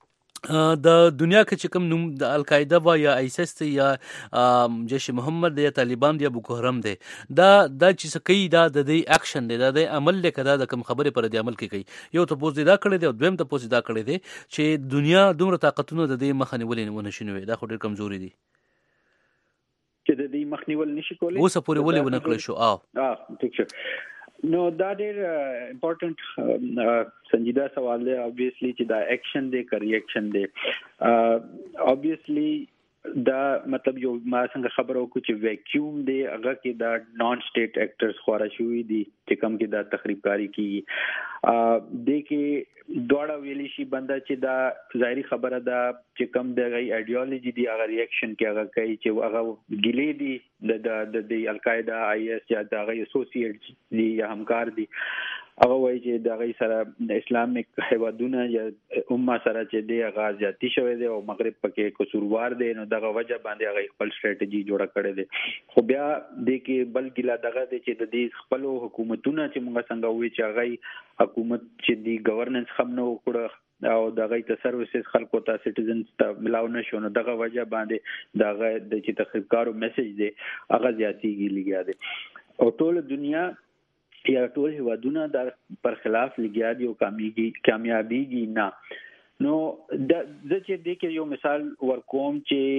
د دنیا کې چې کوم نوم د القاعده وا یا ایسس یا جیش محمد یا طالبان یا بوکو حرام دی دا د چې سکی دا د دې اکشن دی دا د عمل لیکدا د کوم خبره پر د عمل کې کوي یو ته پوز دا کړی دی او دویم ته پوز دا کړی دی چې دنیا دومره طاقتونه د دې مخنی ولې نه شنوي دا خو ډېر کمزوري دي چې د دې مخنیول نشي کولای اوس پورې ولې ونه کړی شو او اه ٹھیک شه نو دا ډېر امپورټنت سنجیده سوال دی obviously چې دا اکشن دی که ریاکشن دی obviously دا مطلب یو ما څنګه خبرو کو چې ویکیوم دی هغه کې دا نان سټیټ ایکټرز خورا شوی دي چې کوم کې دا تخریب کاری کی د کې دوړه ویلی شي بنده چې دا ظاهري خبره ده چې کوم د غي ایډیالوژي دی هغه ریاکشن کې هغه کوي چې هغه ګیلې دي د د القاعده آی اس یا د غي اسوسییټ دي یا همکار دي هغه وایي چې د غي سره د اسلامیک هیوادونه یا امه سره چې دی هغه ځاتی شوی دی او مغرب پکې قصوروار دی نو دغه وجه باندې هغه خپل سټریټجی جوړه کړې ده خو بیا د کې بل ګلا دغه چې د دې خپل حکومتونه چې موږ څنګه وی چې هغه حکومت چې دی گورننس خم نه وکړه او دغه ته سروسز خلکو ته سټیزنز ته ملاو نشو نو دغه وجه باندې دغه د چې تخریبکارو میسج دی هغه ځاتیږي لګیا دی او ټول دنیا یا ټول هیوادونه در پر خلاف لګیا دي او کامیابی کامیابیږي نه نو د چې د کې یو مثال ورکوم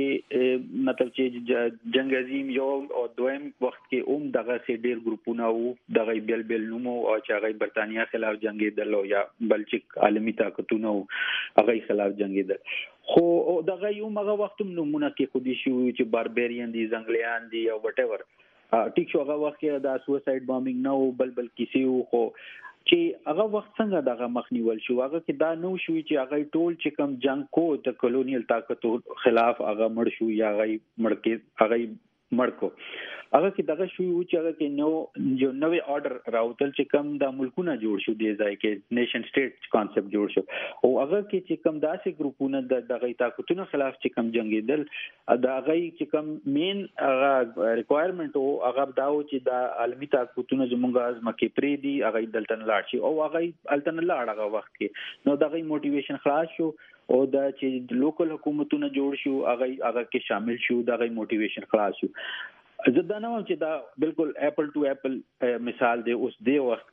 چې مطلب چې جنگ عظیم یو او دویم وخت کې اوم دغه سي ډیر ګروپونه وو دغه بل بل نومو او چې هغه برتانیا خلاف جنگیدل او یا بلچک عالمی طاقتونو هغه خلاف جنگیدل خو دغه یو مغه وخت نمونه کې خودي شو چې باربریان دي زنګلیان دي او وټ ایور ټیک شو هغه وخت کې دا سوساید بامبینګ نو بل بل کیسې وو خو چې هغه وخت څنګه دغه مخنیول شو هغه کې دا نو شو چې هغه ټول چې کم جنگ کو د کولونیل طاقتو خلاف هغه مړ شو یا هغه مړ کې هغه مړ کو هغه کې دغه شو چې هغه کې نو جو نوې آرډر راوتل چې کم د ملکونه جوړ شو دی ځای کې نیشن سټیټ کانسپټ جوړ شو او هغه کې چې کم داسې ګروپونه د دغه طاقتونو خلاف چې کم جنگیدل دا هغه چې کم مین هغه ریکوایرمنت او هغه داو چې د عالمی طاقتونو زموږ ازمه کې پری دی هغه دلتن لاړ شي او هغه التن لاړ هغه وخت کې نو دغه موټیویشن خلاص شو او دا چې لوکل حکومتونه جوړ شو هغه هغه کې شامل شو دغه موټیویشن خلاص شو زه دا نه وایم چې دا بالکل اپل ټو اپل مثال دی اوس دی وخت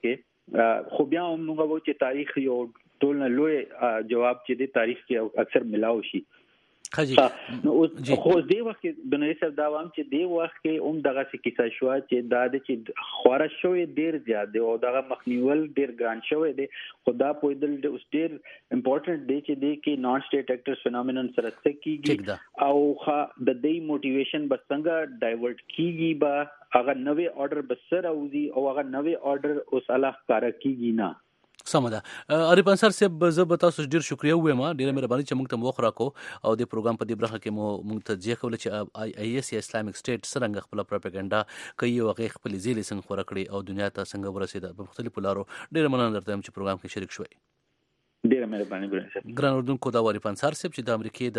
کې خو بیا موږ وایو چې تاریخ یو ټول نه لوی جواب چې دی تاریخ کې اکثر ملاو شي خجی نو اوس خو دې وخت کې د نړۍ سره دا وام چې دې وخت کې هم دغه څه کیسه شو چې دا د چې خورا شوی ډیر زیات دی او دغه مخنیول ډیر ګران شوی دی خو دا په دل د اوس ډیر امپورټنت دی چې دې کې نان سټیټ ایکټرز فینومینن سره څه او خا د دې موټیویشن بس څنګه ډایورټ کیږي با هغه نوې آرډر بسره اوزي او هغه نوې آرډر اوس الله کار کیږي نه سمه ده عرفان سر صاحب زه به تاسو ډیر شکریا وایم ډیره مهرباني چې موږ ته موخ راکو او د پروګرام په دې برخه کې مو موږ ته ځکه کول چې آی ایس یا اسلامیک سټیټ څنګه خپل پروپاګاندا کوي او هغه خپل ځیل څنګه خور کړی او دنیا ته څنګه ورسېده په مختلفو لارو ډیره مننه درته چې پروګرام کې شریک شوي ډیره مهرباني ګران ګران اردوونکو دا عرفان سر صاحب چې د امریکای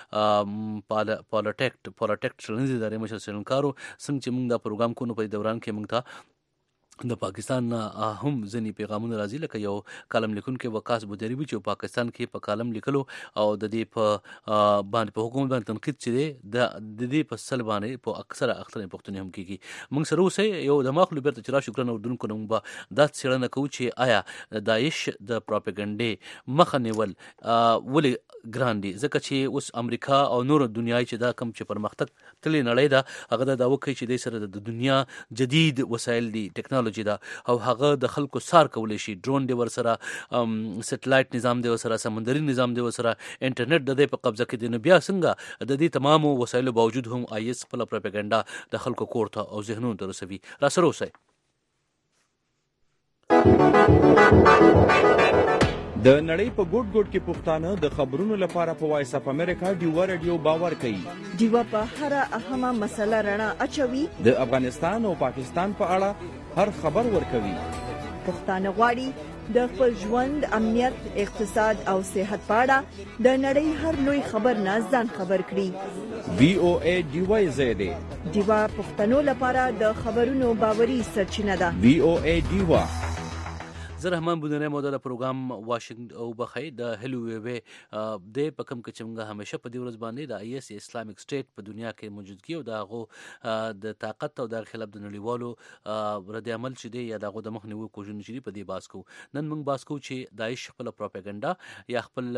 د پالیټیکټ پالیټیکټ چلنځ ادارې مشر سلنکارو څنګه چې موږ دا پروګرام کو نو په دوران کې موږ ته د پاکستان هم ځنی پیغامونه راځي لکه یو کالم لیکونکي وقاص بودریبي چې پاکستان کې په کالم لیکلو او د دې په باندې په حکومت باندې تنقید چې د دې په سل باندې په اکثره اخترې پښتون هم کیږي موږ سره اوسې یو د مخلو بیرته چې را شکرانه اردوونکو نوم به دا څېړنه کوو چې آیا داعش د پروپاګاندا مخه نیول ولې ګران دي ځکه چې اوس امریکا او نور دنیا چې دا کم چې پرمختګ تللی نړۍ ده هغه دا وکړي چې د سره د دنیا جدید وسایل دي ټیکنالوژي دا او هغه د خلکو سار کولای شي ډرون دی ور سره سټلایټ نظام دی ور سره سمندري نظام دی ور سره انټرنیټ د دې په قبضه کې دی نو بیا څنګه د دې تمامو وسایلو باوجود هم آی اس خپل پروپاګاندا د خلکو کورته او ذهنونو ته رسوي را سره اوسئ د نړۍ په ګوټ ګوټ کې پښتانه د خبرونو لپاره په وایس اپ امریکا ډیوا رادیو باور کوي. ډیوا په هر اهمه مسله رڼا اچوي. د افغانستان او پاکستان په اړه هر خبر ورکوي. پښتانه غواړي د خپل ژوند امنیت اقتصاد او صحت په اړه د نړۍ هر لوی خبر نه ځان خبر کړي. وی او ای ډیوا زیاده ډیوا پښتنو لپاره د خبرونو باوري سرچینه ده. وی او ای ډیوا زه رحمان بودنه موده د پروګرام واشنگټن او بخای د هلو وی د پکم کچمغه همیشه په دی ورځ باندې د آی اس اسلامیک سټیټ په دنیا کې موجودګي او دغه د طاقت او د خلاف د نړیوالو رد عمل چې دی یا دغه د مخنیوي کوشش شری په دی باس کو نن موږ باس کو چې داعش خپل پروپاګاندا یا خپل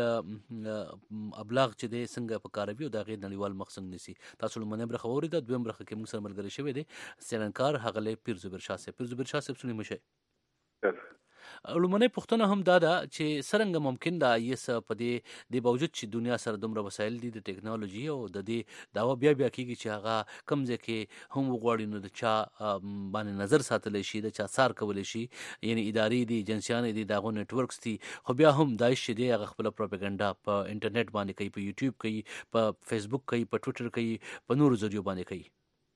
ابلاغ چې دی څنګه په کاروي او دغه نړیوال مقصد نسی تاسو لمنه برخه اوري د دویم برخه کې موږ سره ملګری شوی دی سیلنکار هغه پیر زبیر شاه سي پیر زبیر شاه سي څنګه مشه لومړی پوښتنه هم دا ده چې څرنګه ممکن ده ایس په دې د باوجود چې دنیا سره دومره وسایل دي د ټیکنالوژي او د دې داوا بیا بیا کیږي چې هغه کم ځکه هم وغواړي نو د چا باندې نظر ساتل شي د چا سار کول شي یعنی اداري دي جنسيان دي دغه نت ورکس دي خو بیا هم داعش دی هغه خپل پروپاګاندا په انټرنیټ باندې کوي په یوټیوب کوي په فیسبوک کوي په ټوئیټر کوي په نورو ذریعو باندې کوي.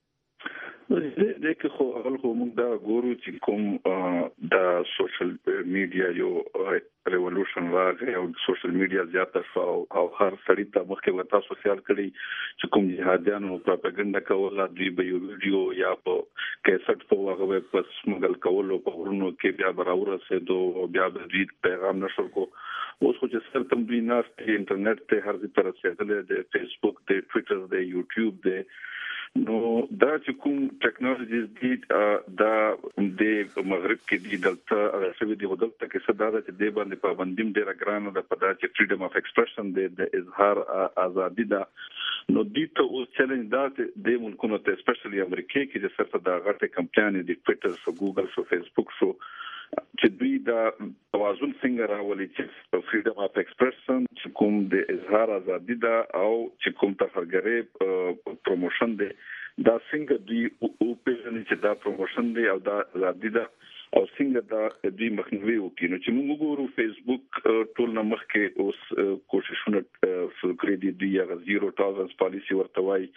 دغه خو هغه خو موږ دا ګورو چې کوم د سوشل میډیا یو ریولوشن راغی او سوشل میډیا زیاته شو او هر سړی ته مخکې وتا سوشل کړي چې کوم جهادیانو پروپاګاندا کوله دوی به یو ویډیو یا په کیسټ په هغه په سمګل کولو په ورونو کې بیا براوره سه بیا به دوی پیغام نشر کو اوس خو چې سر تم دوی نه انټرنیټ ته هر ځای پر رسیدل د فیسبوک د ټوئیټر د یوټیوب د نو دا چې کوم ټیکنالوژیز دي دا د مغرب کې دي دلته راځي د هدل ته کې صدا چې د باندې پابندیم ډیره ګرانه ده په دا چې فریډم اف ایکسپریشن د اظهار ازادي ده نو دي ته اوس چیلنج دا د ملکونو ته سپیشلی امریکا کې چې صرف دا غټه کمپنۍ دي ټوئیټر شو ګوګل شو فیسبوک شو چې دوی دا توازن څنګه راولي چې فریډم اف ایکسپریشن چې کوم د اظهار ازادي ده او چې کوم تفرګری پروموشن ده دا څنګه دوی او پیژني چې دا پروموشن دی او دا ازادي ده او څنګه دا دوی مخنیوي وکړي نو چې موږ وګورو فیسبوک ټول نه مخکې اوس کوششونه شروع کړي دي د یو زیرو ټالرنس پالیسی ورته وایي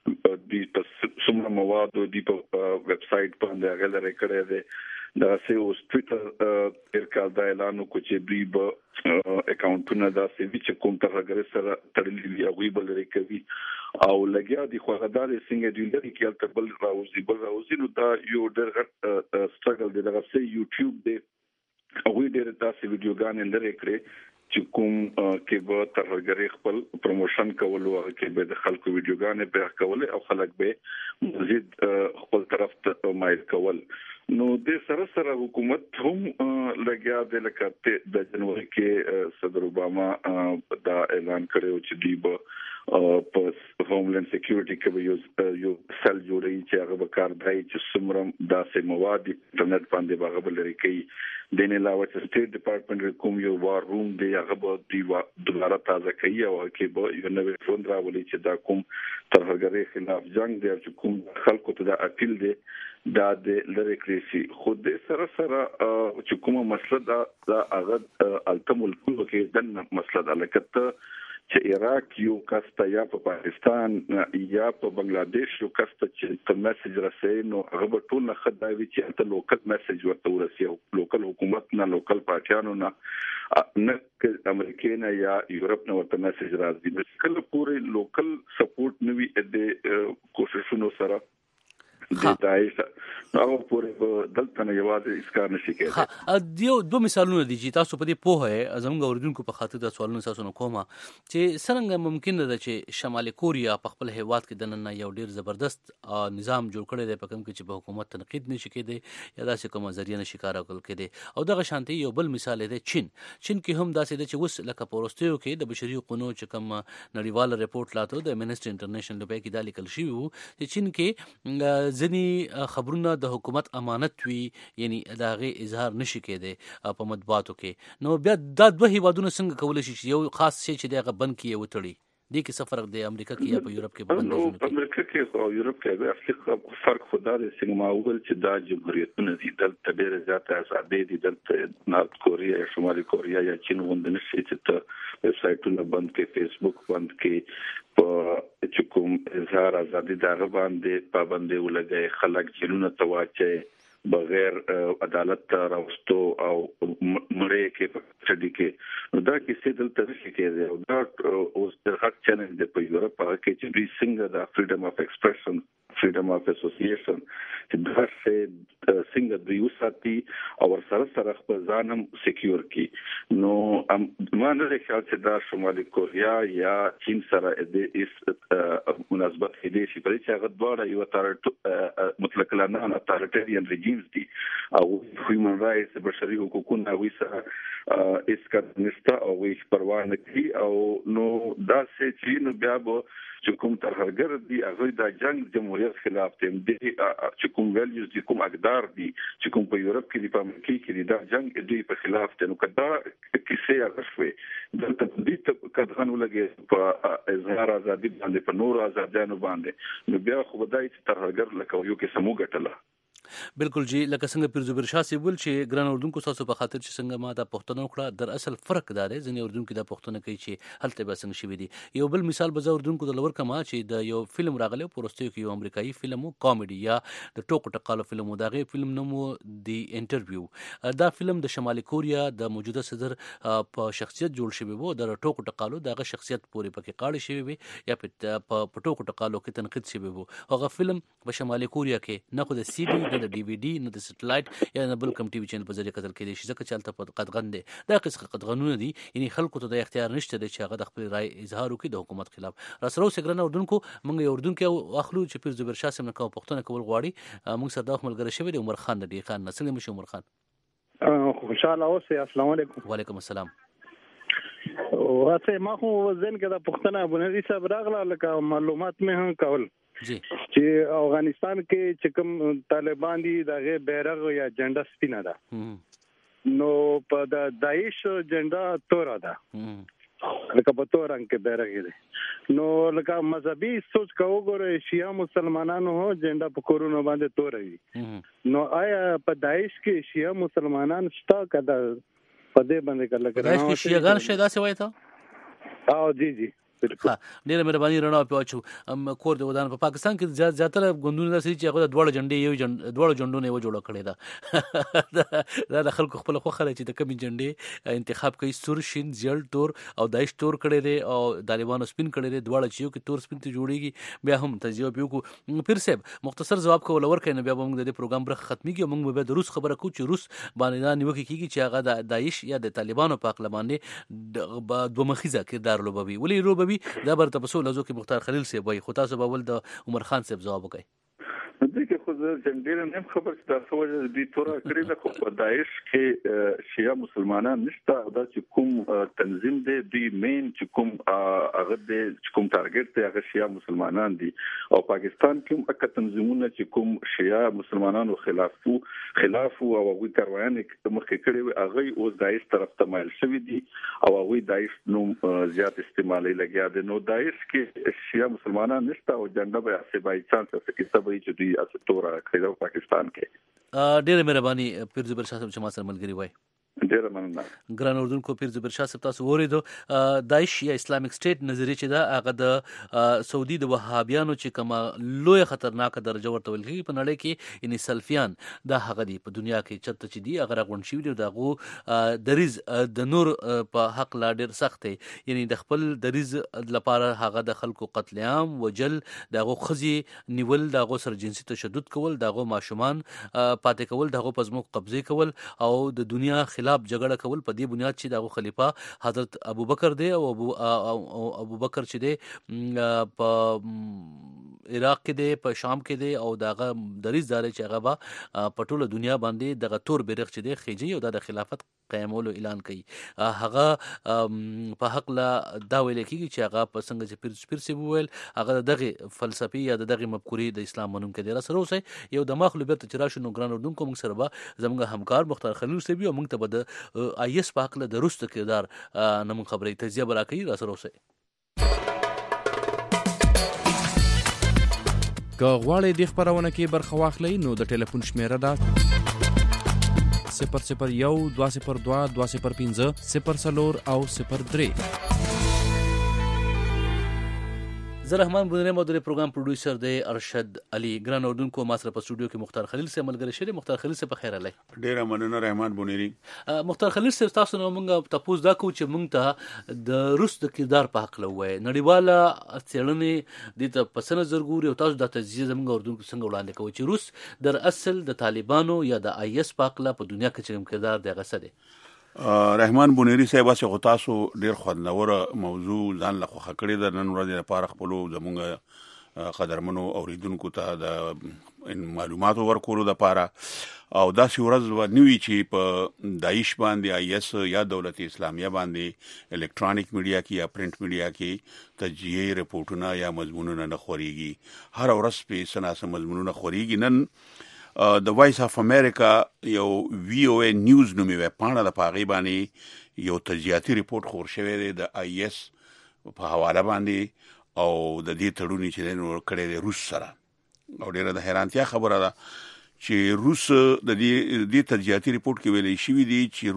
دوی په څومره مواد دوی په ویب سټ باندې هغه لري کړی دی دا سه اوس ټوئیټر پر کال دا اعلان وکړ چې دوی به اکاونټونه دا سه چې کوم ترغره سره تړلې وي او ویبل لري کوي او لګیا دي خو غدا د څنګه دی لري کې التبل راوځي بل راوځي نو دا یو ډېر غټ سټرګل دی دا سه یوټیوب دی او وی ډېر تاسو ویډیوګان لري کړې چې کوم کې به ترغره خپل پروموشن کول او کې به د خلکو ویډیوګان په کول او خلک به مزید خپل طرف ته مایل کول نو د سره سره حکومت هم لګیا د لکه د جنوري کې صدر اوباما دا اعلان کړو چې دی به په هوملند سکیورټي کې یو یو سل جوړي چې هغه به کار دی چې سمرم داسې مواد انټرنیټ باندې هغه لري کوي د نه علاوه چې سټیټ ډپارټمنټ کوم یو وار روم دی هغه به دی دوباره تازه کوي او کې به یو نوې فوند راولي چې دا کوم ترهګرۍ خلاف جنگ دی چې کوم خلکو ته د اپیل دی دا د لری کریسي خود سره سره چې کومه مسله دا د هغه التمول کولو کې د مسله د لکته چې عراق یو کاسته یا په پاکستان یا په بنگلاديش یو کاسته چې ته میسج رسې نو هغه ټول نه خدای چې ته لوکل میسج ورته ورسې او لوکل حکومت نه لوکل پارټیانو نه نه امریکا نه یا یورپ نه ورته میسج راځي کله پورې لوکل سپورټ نوي د کوششونو سره د داعش هغه پورې دلته نه یوازې اسکار نشي کېدای. ها دیو دوه مثالونه دي چې تاسو په دې پوهه زموږ اوریدونکو په خاطر د سوالونو تاسو نو کومه چې څنګه ممکن ده چې شمالي کوریا په خپل هیواد کې د نن یو ډیر زبردست نظام جوړ کړی دی په کوم کې چې په حکومت تنقید نشي کېدی یا داسې کومه ذریعہ نشي کار کول کېدی او دغه شانتي یو بل مثال دی چین چین کې هم داسې ده چې اوس لکه پروستیو کې د بشري حقوقو چې کوم نړیوال رپورت لاته د امنیسټي انټرنیشنل په کې د لیکل شوی وو چې چین کې ځینی خبرونه د حکومت امانت وي یعنی دغه اظهار نشي کېدی په مطبوعاتو کې نو بیا د دوه هیوادونو څنګه کولای شي یو خاص شی چې دغه بند کې وتړي دې کې څه فرق دی امریکا کې یا په یورپ کې بند په امریکا کې او یورپ کې به اصلي فرق خدا دې څنګه معقول چې دا جمهوریتونه دي دلته ډېر زیاته آزادي دي دلته نارت کوریا یا شمالي کوریا یا چین غوندې نشي چې ته ویب سایټونه بند کې فیسبوک بند کې په چې کوم اظهار ازادي دغه باندې پابندي ولګي خلک جیلونه ته واچي بغیر عدالت راوستو او مړې کې په چدي کې نو دا کیسه دلته نشي کېږي او دا اوس د حق چیلنج دی په یورپ کې چې دوی څنګه د فریډم اف ایکسپریشن freedom of association چې دا څه څنګه دوی وساتي او سره سره خپل ځان هم سکیور کی نو ما نه خیال چې دا شمالي کوریا یا چین سره د اس مناسبت دې شي په چې هغه دواړه یو تر مطلق لانه اتارټریان ریجیمز دي او هیومن رائټس بشري حقوقونه وي سره اس کډنستا او وي پروا نه کوي او نو دا څه چې نو بیا به چې کوم ترهګر دي هغه د جنگ جمهوریت خلاف دي چې کوم ویلیوز دي کوم اقدار دي چې کوم په یورپ کې دي په امریکا کې دي دا جنگ دوی په خلاف دي نو کدا کیسه هغه شوي دلته دې ته کډغان ولګي په اظهار ازادي باندې په نور ازادانو باندې نو بیا خو دای چې ترهګر لکه یو کې سمو ګټله. بالکل جی لکه څنګه پیر زبیر شاه سی ول چې ګران اردوونکو تاسو په خاطر چې څنګه ما دا پښتنو کړه در اصل فرق دار ځنې اردوونکو دا پښتنه کوي چې هلته به څنګه شي دي یو بل مثال به اردوونکو د لور کما چې د یو فلم راغلی پروستیو کې یو امریکایي فلم کامیډي یا د ټوکو ټقالو فلم دا غي فلم نومو دی انټرویو دا فلم د شمالي کوریا د موجوده صدر په شخصیت جوړ شوی وو د ټوکو ټقالو دغه شخصیت پوری پکې قاړي شوی وي یا په ټوکو ټقالو کې تنقید شوی وو هغه فلم په شمالي کوریا کې نه خو د سی ډي نه د ډي وی ډي نه د سټلایټ یا نه بل کوم ټي وي چینل په ذریعہ قتل کېدی شي ځکه چې الته په قدغن دي دا قصه قدغنونه دي یعنی خلکو ته د اختیار نشته چې هغه د خپل رائے اظهار وکړي د حکومت خلاف را سره وسګرنه اردوونکو موږ یو اردوونکو اخلو چې پیر زبیر شاه سم نه کوم پښتون کول غواړي موږ سره د ملګری شوی د عمر خان د ډی خان نسل مشه عمر خان خوشاله اوسه السلام علیکم. وعلیکم السلام. واته ما خو ځین کې د پښتنه ابونری صاحب راغله لکه معلومات مې هم کول جی چې افغانستان کې چې کوم طالبان دي دغه بیرغ یا جنډا سپینه ده نو په د داعش جنډا تور ده لکه په تور رنگ کې بیرغ دی نو لکه مذهبي سوچ کا وګوره شیعه مسلمانانو هو جنډا په کورونو باندې تور وي نو آیا په داعش کې شیعه مسلمانان شته کده په دې باندې کله کله داعش کې شیعه ګان شه دا څه وایي ته او جی جی ها ډیره مهرباني رڼا په واچو کور د ودان په پاکستان کې زیات زیاتره غوندونه داسې چې هغه د دوړ جنډې یو جنډ دوړ جنډونه یو جوړ کړی دا دا د خلکو خپل خو خلک چې د کمی جنډې انتخاب کوي سور شین زیل تور او دایښ تور کړی دی او طالبانو سپین کړی دی دوړ چې یو کې تور سپین ته جوړیږي بیا هم تجربه پیو کو پیر صاحب مختصر جواب کول ورکړي نو بیا موږ د پروګرام پر ختميږي موږ به د روس خبره کو چې روس باندې نیوکه کیږي چې هغه د دایښ یا د طالبانو په اقل باندې دوه مخیزه کردار لوبوي ولې لوبوي دا برته په سولازو کې مختار خلیل صاحب وایي خو تاسو به ول د عمر خان صاحب جواب وکړي دې کې خو ځنډیر نه خبر چې تاسو وایي د تورا کړی د خو په داعش کې شیعه مسلمانان نشته دا چې کوم تنظیم دی دی مین چې کوم هغه د کوم ټارګټ دی هغه شیعه مسلمانان دي او پاکستان کې اکه تنظیمونه چې کوم شیعه مسلمانانو خلاف خلاف او هغه کاروانې مخکې کړي هغه اوس داعش طرف ته مایل شوی دي او هغه داعش نو زیات استعمالي لګیا دي نو داعش کې شیعه مسلمانان نشته او جنډه به اسبای چانس چې سبای چې اسطوره کړو پاکستان کې ډېر مهرباني پیر زبر شاه صاحب چې ما سره ملګری وای ډیر مننه. ګران اردوونکو پیر زبیر شاه صاحب تاسو وریدو داعش یا اسلامیک سټیټ نظریه چې دا هغه د سعودي د وهابیانو چې کومه لوی خطرناک درجه ورته ویل کېږي په نړۍ کې یعنی سلفیان دا هغه دی په دنیا کې چرته چې دی هغه راغونډ شوي دي دغه دریز د نور په حق لا ډیر سخت دی یعنی د خپل دریز لپاره هغه د خلکو قتل عام وجل دغه خزي نیول دغه سر جنسي تشدد کول دغه ماشومان پاتې کول دغه پزمو قبضه کول او د دنیا خلاف جګړه کول په دې بنیاد چې دغه خلیفہ حضرت ابو بکر دی او ابو ابو بکر چې دی په عراق کې دی په شام کې دی او دغه دریز دار چې هغه با په ټوله دنیا باندې دغه تور بیرغ چې دی خېجي او د خلافت قیامولو اعلان کوي هغه په حق لا دا ویل کېږي چې هغه په څنګه چې پیر پیر سی ویل هغه دغه فلسفي یا دغه مفکورې د اسلام منون کې دی سره اوسه یو د مخلو بیرته چې راشو نو ګران اردوونکو موږ سره به زموږ همکار مختار خلیل سی او موږ ته به د آی اس په حق له درست کردار نمون خبرې تجزیه برا کوي را سره اوسه. که غواړئ د خبرونه کې برخه واخلئ نو د ټلیفون شمیره ده صفر صفر یو دوه صفر دوه دوه صفر پنځه صفر څلور او صفر درې. زه رحمان بونری مو د پروګرام پروډوسر دی ارشد علي. ګران اردوونکو ما سره په سټوډیو کې مختار خلیل سره ملګری شری. مختار خلیل سره په خیر علي. ډیر مننه رحمان بونری. مختار خلیل سره تاسو نو موږ تاسو دا کو چې موږ ته د روس د کردار په حق لوي نړیواله څېړنې د ته پسنه زرګوري او تاسو د تجزیه زموږ اردوونکو څنګه وړاندې کوي چې روس در اصل د طالبانو یا د آی اس په حق له په دنیا کې چې کردار دی غسه دی. رحمان بونری صاحب چې تاسو ډیر خوندور موضوع ځان له خوخه کړی د نن ورځې لپاره خپل زموږ قدرمنو اوریدونکو ته د معلوماتو ورکولو لپاره او دا سی ورځ و نیوي چې په داعش باندې آی اس یا دولت اسلامیه باندې الکترونیک میډیا کې یا پرنٹ میډیا کې تجزیه ریپورتونه یا مضمونونه نه خوريږي هر ورځ په سناسه مضمونونه خوريږي. نن د وایس اف امریکا یو وی او ای نیوز نومي وه پاڼه د پاغي باندې یو تجزیاتي ریپورت خور شوی دی د آی اس په حواله باندې او د دې تړونی چې نور کړي د روس سره او ډیره د حیرانتیا خبره ده چې روس د دې د تجزیاتي ریپورت کې ویلي شوی دی چې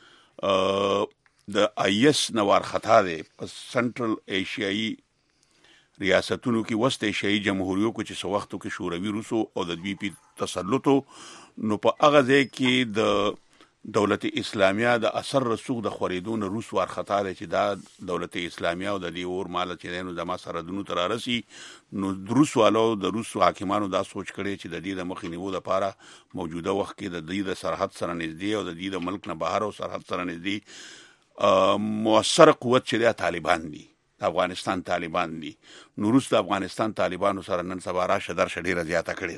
روس د آی اس نوار خطا دی په سنټرل ایشیایي ریاستونو کې وسط ایشیایي جمهوریتونو کې چې سو وختو کې شوروي روسو او د دوی په تسلط نو په هغه ځای کې د دولت اسلامیه د اثر رسوخ د خوریدون روس وار خطا دی چې دا دولت اسلامیه او د دې اور مال چې نو د ما سره دونو تر راسي نو روس والو د روس حاکمانو دا سوچ کړي چې د دې د مخې نیولو لپاره موجوده وخت کې د دې د سرحد سره نږدې او د دې د ملک نه بهر او سرحد سره نږدې موثر قوت چې د طالبان دي افغانستان طالبان دي. نو روس د افغانستان طالبانو سره نن سبا راشه درشه ډیره زیاته کړې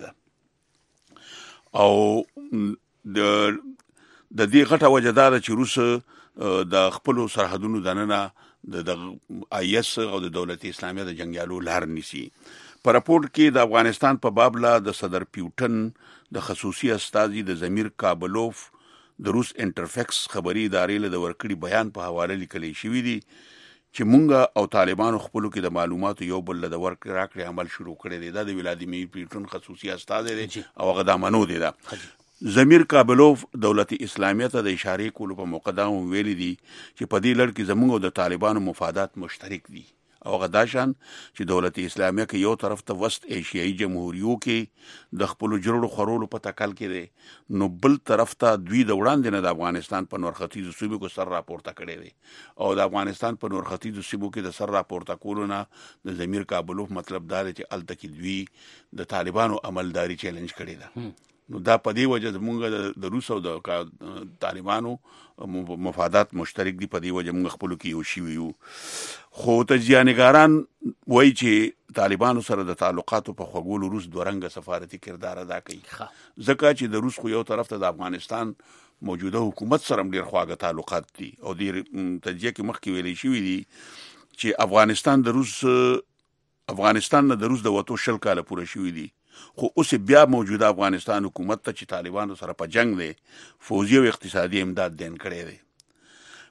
ده او د د دې غټه وجه دا ده چې روس د خپل سرحدونو دننه د آی اس او د دولت اسلامیه د جنگیالو لار نیسي. په راپورټ کې د افغانستان په بابلا د صدر پیوټن د خصوصي استازي د ضمیر کابلوف د روس انټرفیکس خبري ادارې له ورکړي بیان په حواله لیکل شوی دی چې مونږه او طالبانو خپلو کې د معلوماتو یو بل د ورکړې راکړې عمل شروع کړی دی. دا د ولادیمیر پیوټن خصوصي استازی دی او هغه دا منو دی. دا ضمیر کابلوف دولت اسلامیه ته د اشاره کولو په مقدم ویلي دي چې په دې لړ کې زموږ او د طالبانو مفادات مشترک دي او هغه دا شان چې دولت اسلامیه کې یو طرف ته وسط ایشیایي جمهوریتونو کې د خپل جوړو خورولو په تکل کې دي نو بل طرف ته دوی د وړاندې نه د افغانستان په نور ختیځو صوبو کې سر راپورته کړي دي او د افغانستان په نور ختیځو صوبو کې د سر راپورته کولو نه د ضمیر کابلوف مطلب دا دی چې الته کې دوی د طالبانو عملداري چیلنج کړي ده. نو دا په دې وجه زمونږ د روس او د طالبانو مفادات مشترک دي. په دې وجه موږ خپل کې یو شی ویو. خو تجزیه‌نګاران وایي چې طالبانو سره د تعلقاتو په خوګولو روس دوه رنګه سفارتي کردار ادا کوي ځکه چې د روس خو یو طرف ته د افغانستان موجوده حکومت سره ډیر خواږه تعلقات دي او د تجزیه کې مخکې ویلي شوی دي چې افغانستان د روس افغانستان نه د روس د وټو شل کاله پوره شوی دي خو اوس بیا موجوده افغانستان حکومت ته چې طالبانو سره په جنگ دی فوزي او اقتصادي امداد دین کړی دی.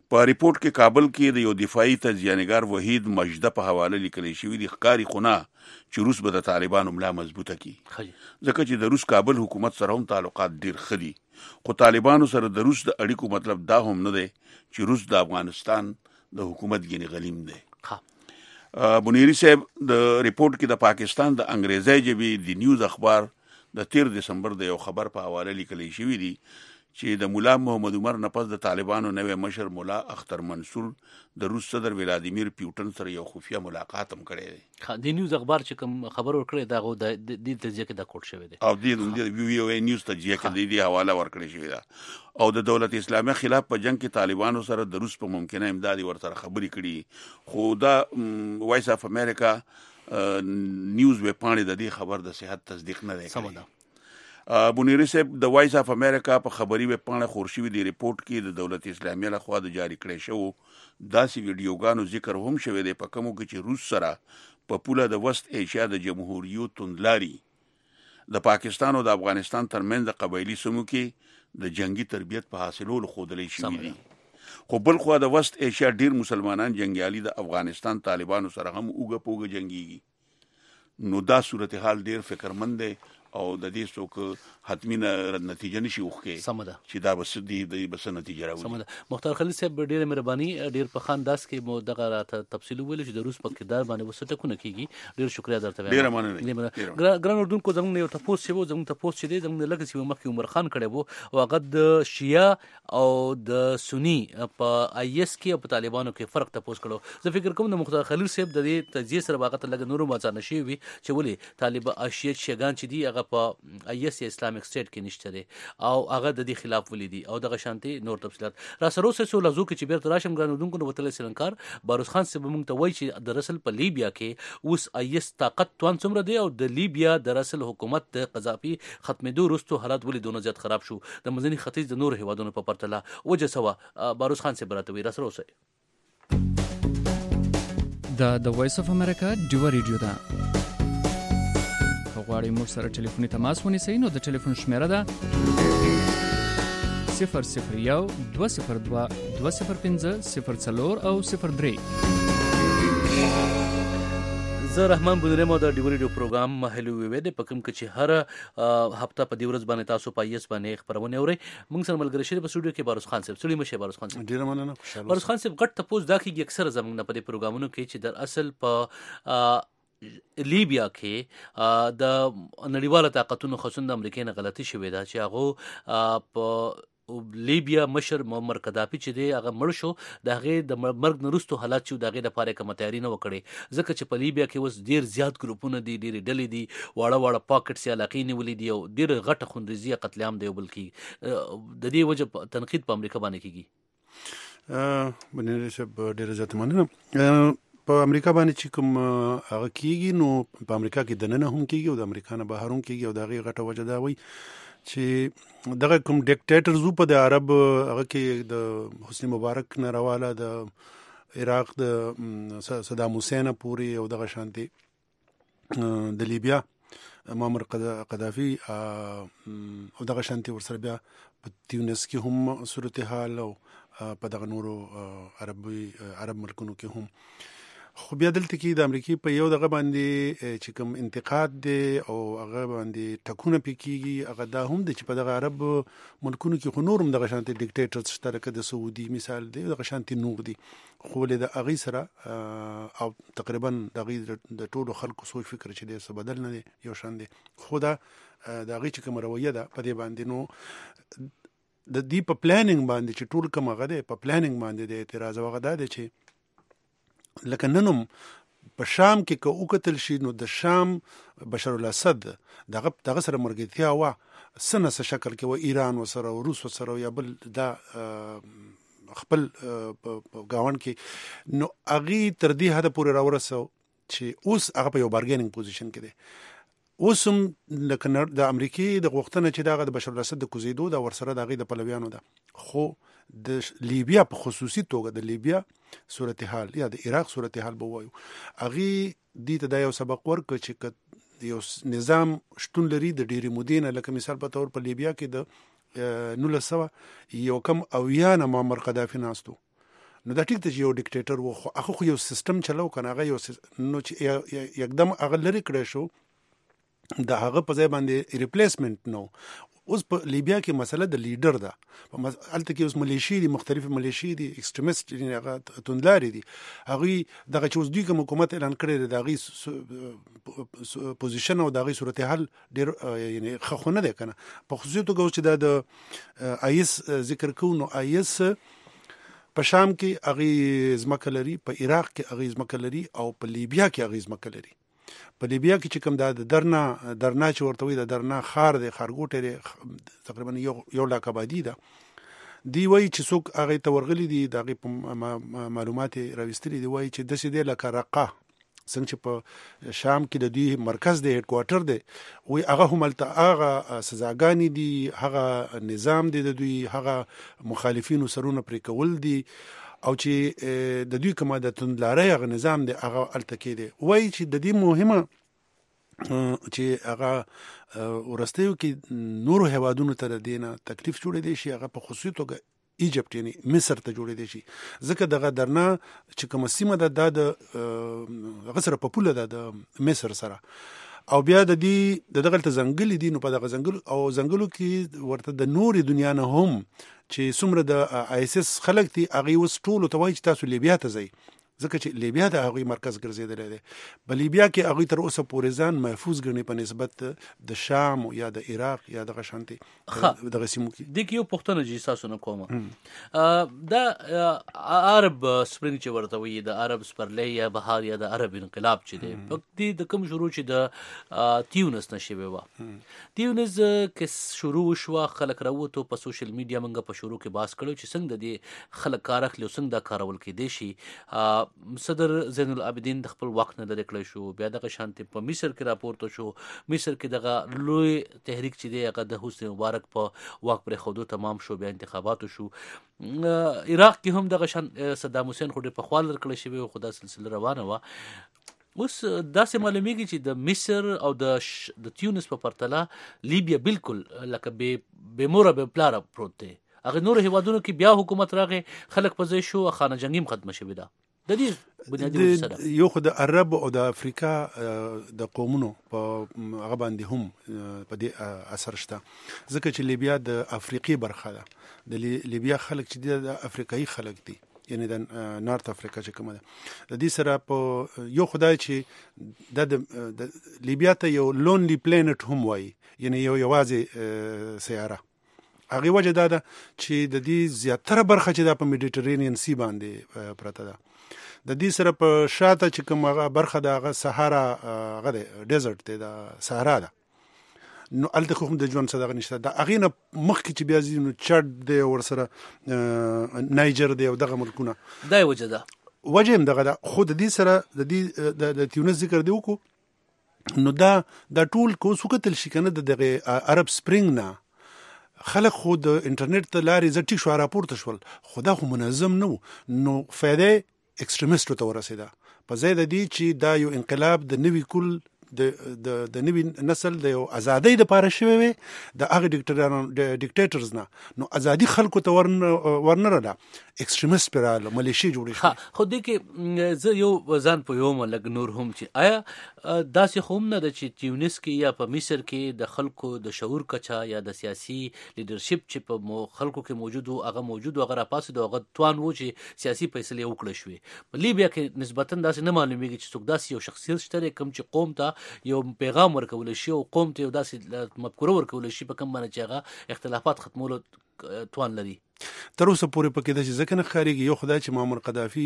په ریپورت کې کابل کې د یو دفاعي تجزیه‌نګار وحید مجده په حواله لیکل شوی دی ښکاری خونه چې روس به د طالبانو ملا مضبوطه کی ځکه چې د روس کابل حکومت سره هم تعلقات ډیر ښه دي خو طالبانو سره د روس د اړیکو مطلب دا هم نه دی چې روس د افغانستان د حکومت ګینه غلیم دی بنيري صاحب د ریپورت کې د پاکستان د انګریزي ژبې د نیوز اخبار د تیر دسمبر د یو خبر په حواله لیکل شوی دی چې د مولا محمد عمر نه پس د طالبانو نوې مشر مولا اختر منصور د روس صدر ولادیمیر پیوټن سره یو خفیه ملاقات هم کړی دی د نیوز اخبار چې کوم خبر ورکړی دا غو د دې تجزیه کې دا کوټ شوی دی او د وی او ای نیوز تجزیه کې د دې حواله ورکړی شوی دا او د دولت اسلامي خلاف په جنگ کې طالبانو سره د روس په ممکنه امدادي ورسره خبرې کړي خو دا وایس اف امریکا نیوز ویب پاڼې د دې خبر د صحت تصدیق نه دی کړی بنيري صاحب د وایس اف امریکا په خبري ویب پاڼه خورشوي دی ریپورت کې د دولت اسلامي له خوا د جاری کړی شو داسې ویډیوګانو ذکر هم شوی دی په کومو کې چې روس سره په پوله د وست ایشیا د جمهوریت توندلاري د پاکستان او د افغانستان ترمنځ د قبایلی سمو کې د جنگي تربیت په حاصلولو خودلې شوی دی خو بل خو د وست ایشیا ډیر مسلمانان جنگیالي د افغانستان طالبانو سره هم اوګه پوګه جنگيږي نو دا صورتحال ډیر فکرمند دی او د دې څوک حتمی نتیجه نشي وخکې سمده چې دا بس دی د بس نتیجه راوړي سمده مختار خلیل صاحب ډیره مهرباني ډیر په خانداس کې مو دغه راته تفصیل ویل چې د روس په کردار باندې وسته کو نه کیږي ډیر شکریا درته وایم ډیره مننه ګران اردوونکو زموږ یو تاسو چې وو زموږ تاسو چې دی زموږ لکه چې مخکې عمر خان کړي وو او هغه د شیعه او د سنی په آی اس کې په طالبانو کې فرق تاسو کړو زه فکر کوم د مختار خلیل صاحب د دې تجزیه سره واقعا لګ نورو ما ځان شي وي چې ولي طالب اشیعه شیعاګان چې دی هغه په آی اس اسلامیک سټیټ کې نشته دی او هغه د دې خلاف ولیدي او دغه شانتي نور تفصيلات را سره سره لازو کې چې بیرته راشم ګرانو دونکو نو وتل سلنکار باروس خان سیب مونږ ته وایي چې د رسل په لیبیا کې اوس آی اس طاقت توان څومره دی او د لیبیا د رسل حکومت د قذافي ختمېدو وروسته حالات ولې دونه زیات خراب شو د منځني ختیځ د نور هیوادونو په پرتله وجه سوا باروس خان سیب راته وی را سره اوسه د د وایس اف امریکا ډیو ریډیو دا غواړئ موږ سره ټلیفوني تماس ونیسئ نو د ټلیفون شمیره ده صفر صفر یو دوه صفر دوه دوه صفر پنځه صفر څلور او صفر درې زه رحمان بودرم د ډیو ریډیو پروګرام هلو وی د پکم کې چې هر هفته په دې ورځ باندې تاسو په ایس باندې خبرونه اورئ موږ سره ملګری شری په سټوډیو کې باروس خان صاحب سړي مشه باروس خان صاحب ډیر مننه خوشاله باروس خان صاحب غټ تاسو دا کې اکثر زموږ په دې پروګرامونو کې چې در اصل په لیبیا کې د نړیواله طاقتونو خصوصا د امریکای نه غلطي شوې ده چې هغه په لیبیا مشر معمر قذافي چې دی هغه مړ شو د هغه د مرګ نرستو حالات چې د هغه لپاره کوم تیاری نه وکړي ځکه چې په لیبیا کې اوس ډیر زیات ګروپونه دي ډیر ډلې دي واړه واړه پاکټس یا علاقې نیولې دي او ډیر غټه خوندریزي قتل عام دی بلکې د دې وجه تنقید په امریکا باندې کیږي ا باندې چې ډیر زیات مننه په امریکا باندې چې کوم هغه کیږي نو په امریکا کې د نن هم کیږي او د امریکا نه بهر هم کیږي او دا غي غټه وجه دا وي چې دغه کوم ډیکټیټر زو په د عرب هغه کې د حسنی مبارک نه راواله د عراق د صدام حسین پوری او دغه شانتي د لیبیا معمر قذافي او دغه شانتي ورسره بیا په تیونس کې هم صورتحال او په دغه نورو عربي عرب ملکونو کې هم خو بیا دلته کې د امریکای په یو دغه باندې چې کوم انتقاد دی او هغه باندې ټکونه پکېږي هغه دا هم د چې په دغه عرب ملکونو کې خو نورم دغه شانتي ډیکټیټرز شته لکه د سعودي مثال دی دغه شانتي نور دی خو له د اغي سره او تقریبا دغه د ټولو خلکو سوچ فکر چې دی څه بدل نه دی یو شان دی خو دا د اغي چې کوم رویه ده په دې باندې نو د دې په پلانینګ باندې چې ټول کوم غده په پلانینګ باندې د اعتراض وغدا دی چې لکه ننم په شام کې که وکتل شي نو د شام بشار الاسد دغه دغه سره مرګتیا وا سنه څه شکل کې و ایران وسره او روس وسره یا بل دا خپل گاون کې نو اغي تر دې حد پورې راورسو چې اوس هغه په یو بارګیننګ پوزیشن کې دی اوسم لکه د امریکای د غوښتنه چې دغه د بشار الاسد د کوزیدو د ورسره دغه د پلویانو ده خو د لیبیا په خصوصي توګه د لیبیا صورتحال یا د عراق صورتحال به وایو اغي دې ته دا یو سبق ورکړ چې یو نظام شتون لري د ډېری مودینه لکه مثال په تور په لیبیا کې د نولس سوه یو کم اویا نه معمر قذافي ناستو نو دا ټیک ته یو ډیکټیټر و خو هغه خو یو سیستم چلو کنه هغه یو نو چې یکدم هغه لري کړی شو د هغه په ځای باندې ریپلیسمنت نو اوس په لیبیا کې مسله د لیډر ده په الته کې اوس ملیشي دي مختلف ملیشي دي ایکستریمیست دي هغه توندلاري دي هغه دغه چې اوس دوی کوم حکومت اعلان کړی دی دغه پوزیشن او دغه صورتحال ډیر یعنی خخونه ده کنه په خصوصي توګه چې د آیس ذکر کوو نو آیس په شام کې هغه ځمکه لري په عراق کې هغه ځمکه لري او په لیبیا کې هغه ځمکه لري په لیبیا کې چې کوم د درنا درنا چې ورته وي د درنا خار دی خارګوټی دی تقریبا یو یو لاک آبادي ده دی وایي چې څوک هغې ته ورغلي دي د هغې په معلومات یې راویستلي دي وایي چې داسې دی لکه رقه څنګه چې په شام کې د دوی مرکز دی هیډ کوارټر دی وایي هغه هم هلته هغه سزاګانې دي هغه نظام دی د دوی هغه مخالفینو سرونه پرې کول دي او چې د دوی کومه د توندلارۍ هغه نظام دی هغه هلته کې دی وایي چې د دې مهمه چې هغه وروستیو کې نورو هیوادونو ته د دې نه تکلیف جوړېدی شي هغه په خصوصي توګه ایجپت یعنی مصر ته جوړېدی شي ځکه دغه درنا چې کومه سیمه ده دا د هغه سره په پوله ده د مصر سره او بیا د دې د دغه ځنګل دي نو په دغه ځنګل او ځنګلو کې ورته د نورې دنیا نه هم چې څومره د آیسس خلک دي هغه اوس ټولو ته وایي چې تاسو لیبیا ته ځئ ځکه چې لیبیا د هغوی مرکز ګرځېدلی دی په لیبیا کې هغوی تر اوسه پورې ځان محفوظ ګڼي په نسبت د شام یا د عراق یا دغه شانتې دغه سیمو کې دې کې یو پوښتنه چې ستاسو نه کومه دا عرب سپرینګ چې ورته وایي د عرب سپرلی یا بهار یا د عرب انقلاب چې دی په دې د کوم شروع چې د تیونس نه شوې وه تیونس کې شروع وشوه خلک راووتو په سوشل میډیا موږ په شروع کې بحث کړو چې څنګه د دې خلک کار اخلي او څنګه دا کارول کېدی شي صدر زین العابدین د خپل وخت نه لرې کړی شو بیا دغه شانتې په مصر کې راپورته شو مصر کې دغه لوی تحریک چې دی هغه د حسنی مبارک په واک پرېښودو تمام شو بیا انتخاباتو شو عراق کې هم دغه شان صدام حسین خو ډېر پخوا لرې کړی شوی خو دا سلسله روانه وه اوس داسې معلومیږي چې د مصر او د د تیونس په پرتله لیبیا بالکل لکه بې موره بې پلاره پروت دی هغه نورو هیوادونو کې بیا حکومت راغی خلک په ځای شو خانه جنګي هم ختمه شوې ده یو خو د عرب او د افریقا د قومونو په هغه باندې هم په دې اثر شته ځکه چې لیبیا د افریقي برخه ده د لیبیا خلک چې د افریقایي خلک دي یعنی د نارت افریقا چې کومه ده د دې سره په یو خدای چې د لیبیا ته یو لونلی پلانټ هم وایي یعنی یو یوازې سیاره هغې وجه دا ده چې د دې زیاتره برخه چې دا په میډیټرینین سی باندې پرته ده د دې سره په شاته چې کوم هغه برخه د هغه صحرا هغه دی ډیزرټ دی د صحرا ده نو هلته خو هم د ژوند څه دغه نشته د هغې نه مخکې چې بیا ځي نو چډ دی ورسره نایجر دی او دغه ملکونه دا یې وجه ده وجه هم دغه ده خو د دې سره د دې د تیونس ذکر دی وکړو نو دا دا ټول که اوس وکتل شي که نه د دغې عرب سپرینګ نه خلک خو د انټرنیټ ته لارې زه ټیک شو راپورته شول خو دا خو منظم نه و نو فایده ایکستریمیستو ته ورسېده په ځای د دې چې دا یو انقلاب د نوي کل د د د نوي نسل د یو ازادۍ دپاره شوی وي د هغه ډیکټیټرز نه نو ازادي خلکو ته ورنه رله ایکستریمیست پرې راغله ملیشې جوړې شوې خو دې کې زه یو ځان پوهوم لږ نور هم چې آیا داسې خو هم نه ده چې تیونس کې یا په مصر کې د خلکو د شعور کچه یا د سیاسي لیډرشپ چې په خلکو کې موجود و هغه موجود و هغه راپاسېد او هغه توان و چې سیاسي فیصلې وکړه شوې په لیبیا کې نسبتا داسې نه معلومیږي چې څوک داسې یو شخصیت شته دی کوم چې قوم ته یو پیغام ورکولی شي او قوم ته یو داسې مفکوره ورکولی شي په کوم باندې چې هغه اختلافات ختمولو توان لري تر اوسه پورې پکې داسې ځکه نه ښکارېږي یو خدای چې معمر قذافي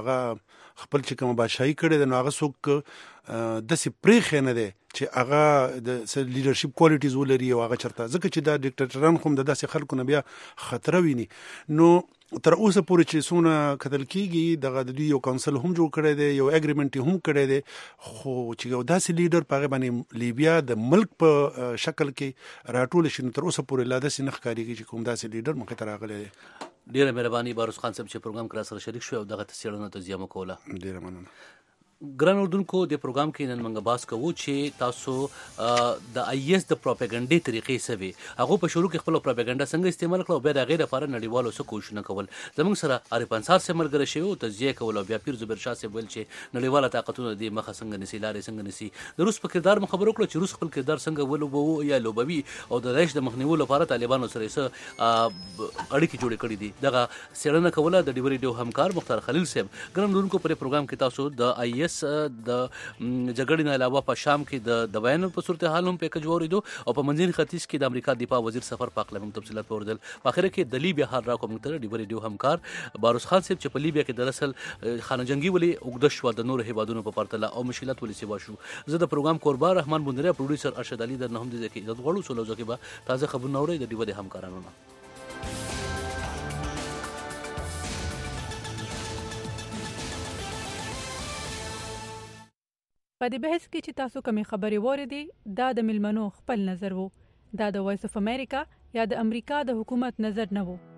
هغه خپل چې کومه بادشاهي کړې ده نو هغه څوک داسې پرېښی نه دی چې هغه د لیډرشپ کوالټیز ولري او هغه چېرته ځکه چې دا ډیکټیټران خو هم د داسې خلکو نه بیا خطره ویني نو تر اوسه پورې چې څونه کتل کېږي دغه د دوی یو کونسل هم جوړ کړی دی یو اګریمنټ هم کړی دی خو چې یو داسې لیډر په هغې باندې لیبیا د ملک په شکل کې راټول شي نو تر اوسه پورې لا داسې نه ښکارېږي چې کوم داسې لیډر مخې ته راغلی دی ډېره مهرباني باروس خان صاحب چې پروګرام کې راسره شریک شوی او دغه څېړنو ته زیامه کوله ډېره مننه ګران اردوونکو د پروګرام کې نن موږ باس کوو چې تاسو د آی اس د پروپاګاندا طریقې سوي هغه په شروع کې خپل پروپاګاندا څنګه استعمال کړو بیا د غیر لپاره نړیوالو څخه کوښښ کول زموږ سره عارف انصار سره ملګری شوی او تجزیه کول او بیا پیر زبیر شاه سره ویل چې نړیواله طاقتونه د مخه څنګه نسی لارې څنګه نسی د روس په کردار خبرو کړو چې روس خپل کردار څنګه ولوبو یا لوبوي او د داعش د مخنیوي لپاره طالبانو سره سره اړیکې جوړې کړې دي دغه سیړنه کوله د ډیوري ډیو همکار مختار خلیل صاحب ګران اردوونکو پر پروګرام کې تاسو د آی اس د جګړې نه علاوه په شام کې د د بیان په صورتحال هم پیکج وریدو او په منځني ختیځ کې د امریکا دفاع وزیر سفر پاک لمن تفصيلات اوردل په اخر کې د لیبیا حال را کوم تر ډیوري ډیو همکار باروس خان صاحب چې په لیبیا کې د اصل خانه جنگي ولي اوګدش و د نور هیوادونو په پرتله او مشکلات ولي سیوا شو زه د پروګرام قربان رحمان بندریا پروډوسر ارشد علي در نه هم دي کې د غوړو سولوزو کې به تازه خبرونه اوري د ډیوري همکارانو نه په دې بحث کې چې تاسو کومې خبرې وریدي دا د ملمنو خپل نظر وو دا د وایس اف امریکا یا د امریکا د حکومت نظر نه وو